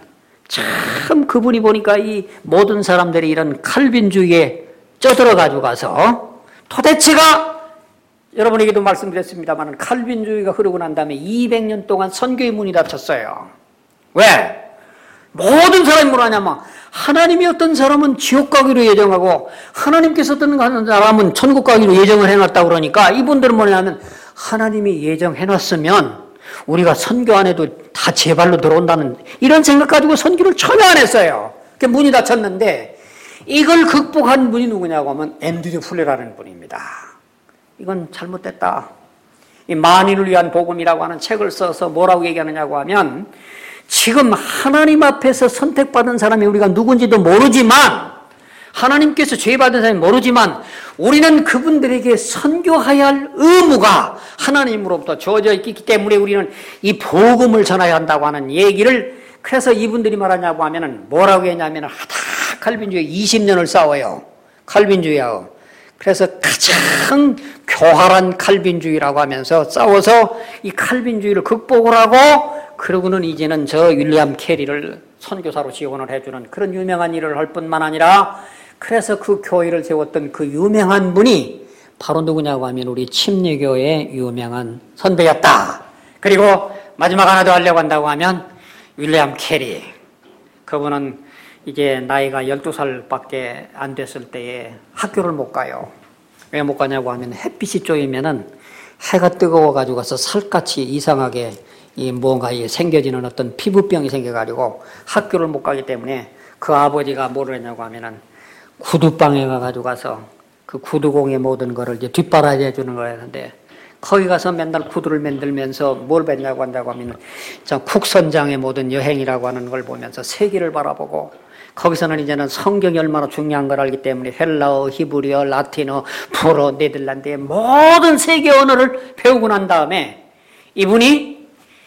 [SPEAKER 1] 참 그분이 보니까 이 모든 사람들이 이런 칼빈주의에 쪄들어가지고 가서 도대체가 여러분에게도 말씀드렸습니다만 칼빈주의가 흐르고 난 다음에 이백 년 동안 선교의 문이 닫혔어요. 왜? 모든 사람이 뭐라냐면 하나님이 어떤 사람은 지옥 가기로 예정하고 하나님께서 어떤 사람은 천국 가기로 예정을 해놨다고 그러니까 이분들은 뭐냐면 하나님이 예정해놨으면 우리가 선교 안 해도 다 제 발로 들어온다는 이런 생각 가지고 선교를 전혀 안 했어요. 그 문이 닫혔는데 이걸 극복한 분이 누구냐고 하면 앤드류 풀러라는 분입니다. 이건 잘못됐다. 이 만인을 위한 복음이라고 하는 책을 써서 뭐라고 얘기하느냐고 하면 지금 하나님 앞에서 선택받은 사람이 우리가 누군지도 모르지만 하나님께서 죄받은 사람이 모르지만 우리는 그분들에게 선교해야 할 의무가 하나님으로부터 주어져 있기 때문에 우리는 이 복음을 전해야 한다고 하는 얘기를 그래서 이분들이 말하냐고 하면은 뭐라고 했냐면 하다 칼빈주의 이십 년을 싸워요. 칼빈주의하고. 그래서 가장 교활한 칼빈주의라고 하면서 싸워서 이 칼빈주의를 극복을 하고 그러고는 이제는 저 윌리엄 캐리를 선교사로 지원을 해주는 그런 유명한 일을 할 뿐만 아니라 그래서 그 교회를 세웠던 그 유명한 분이 바로 누구냐고 하면 우리 침례교의 유명한 선배였다. 그리고 마지막 하나 더 하려고 한다고 하면 윌리엄 캐리. 그분은 이제 나이가 열두 살밖에 안 됐을 때에 학교를 못 가요. 왜 못 가냐고 하면 햇빛이 쪼이면은 해가 뜨거워가지고 가서 살갗이 이상하게 이 뭔가 생겨지는 어떤 피부병이 생겨가지고 학교를 못 가기 때문에 그 아버지가 뭐를 했냐고 하면은 구두방에 가가지고 가서 그 구두공의 모든 거를 이제 뒷바라지 해주는 거였는데 거기 가서 맨날 구두를 만들면서 뭘 뵀냐고 한다고 하면 국선장의 모든 여행이라고 하는 걸 보면서 세계를 바라보고 거기서는 이제는 성경이 얼마나 중요한 걸 알기 때문에 헬라어, 히브리어, 라틴어, 불어, 네덜란드의 모든 세계 언어를 배우고 난 다음에 이분이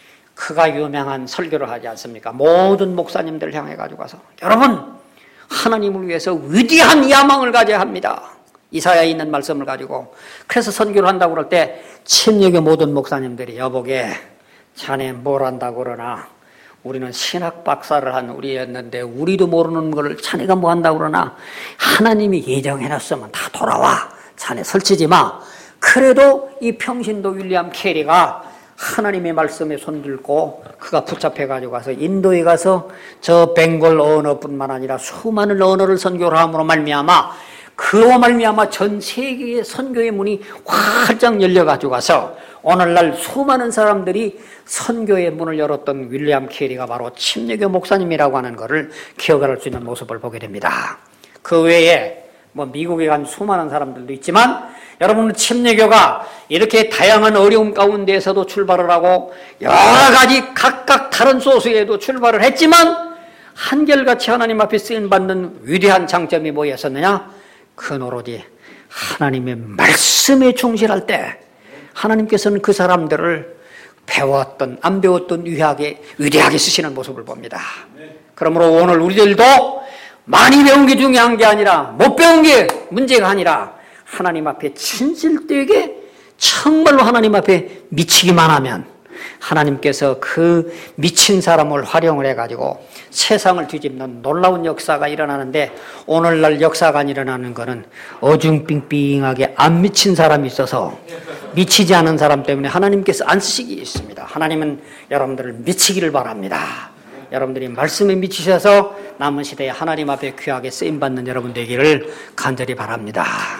[SPEAKER 1] 그가 유명한 설교를 하지 않습니까? 모든 목사님들을 향해 가지고 가서 여러분 하나님을 위해서 위대한 야망을 가져야 합니다. 이사야에 있는 말씀을 가지고 그래서 선교를 한다고 그럴 때 침례교 모든 목사님들이 여보게 자네 뭘 한다고 그러나 우리는 신학 박사를 한 우리였는데 우리도 모르는 걸 자네가 뭐 한다고 그러나 하나님이 예정해놨으면 다 돌아와. 자네 설치지 마. 그래도 이 평신도 윌리엄 캐리가 하나님의 말씀에 손들고 그가 붙잡혀가지고 가서 인도에 가서 저 벵골 언어뿐만 아니라 수많은 언어를 선교를 함으로 말미암아 그와 말미암아 전 세계의 선교의 문이 활짝 열려가지고 가서 오늘날 수많은 사람들이 선교의 문을 열었던 윌리엄 캐리가 바로 침례교 목사님이라고 하는 것을 기억할 수 있는 모습을 보게 됩니다. 그 외에 뭐 미국에 간 수많은 사람들도 있지만 여러분은 침례교가 이렇게 다양한 어려움 가운데에서도 출발을 하고 여러 가지 각각 다른 소수에도 출발을 했지만 한결같이 하나님 앞에 쓰임받는 위대한 장점이 뭐였었느냐? 그 오로지 하나님의 말씀에 충실할 때 하나님께서는 그 사람들을 배웠던 안 배웠던 위하게 위대하게 쓰시는 모습을 봅니다. 그러므로 오늘 우리들도 많이 배운 게 중요한 게 아니라 못 배운 게 문제가 아니라 하나님 앞에 진실되게 정말로 하나님 앞에 미치기만 하면 하나님께서 그 미친 사람을 활용을 해가지고 세상을 뒤집는 놀라운 역사가 일어나는데 오늘날 역사가 일어나는 것은 어중빙빙하게 안 미친 사람이 있어서 미치지 않은 사람 때문에 하나님께서 안 쓰시기 있습니다. 하나님은 여러분들을 미치기를 바랍니다. 여러분들이 말씀에 미치셔서 남은 시대에 하나님 앞에 귀하게 쓰임받는 여러분 되기를 간절히 바랍니다.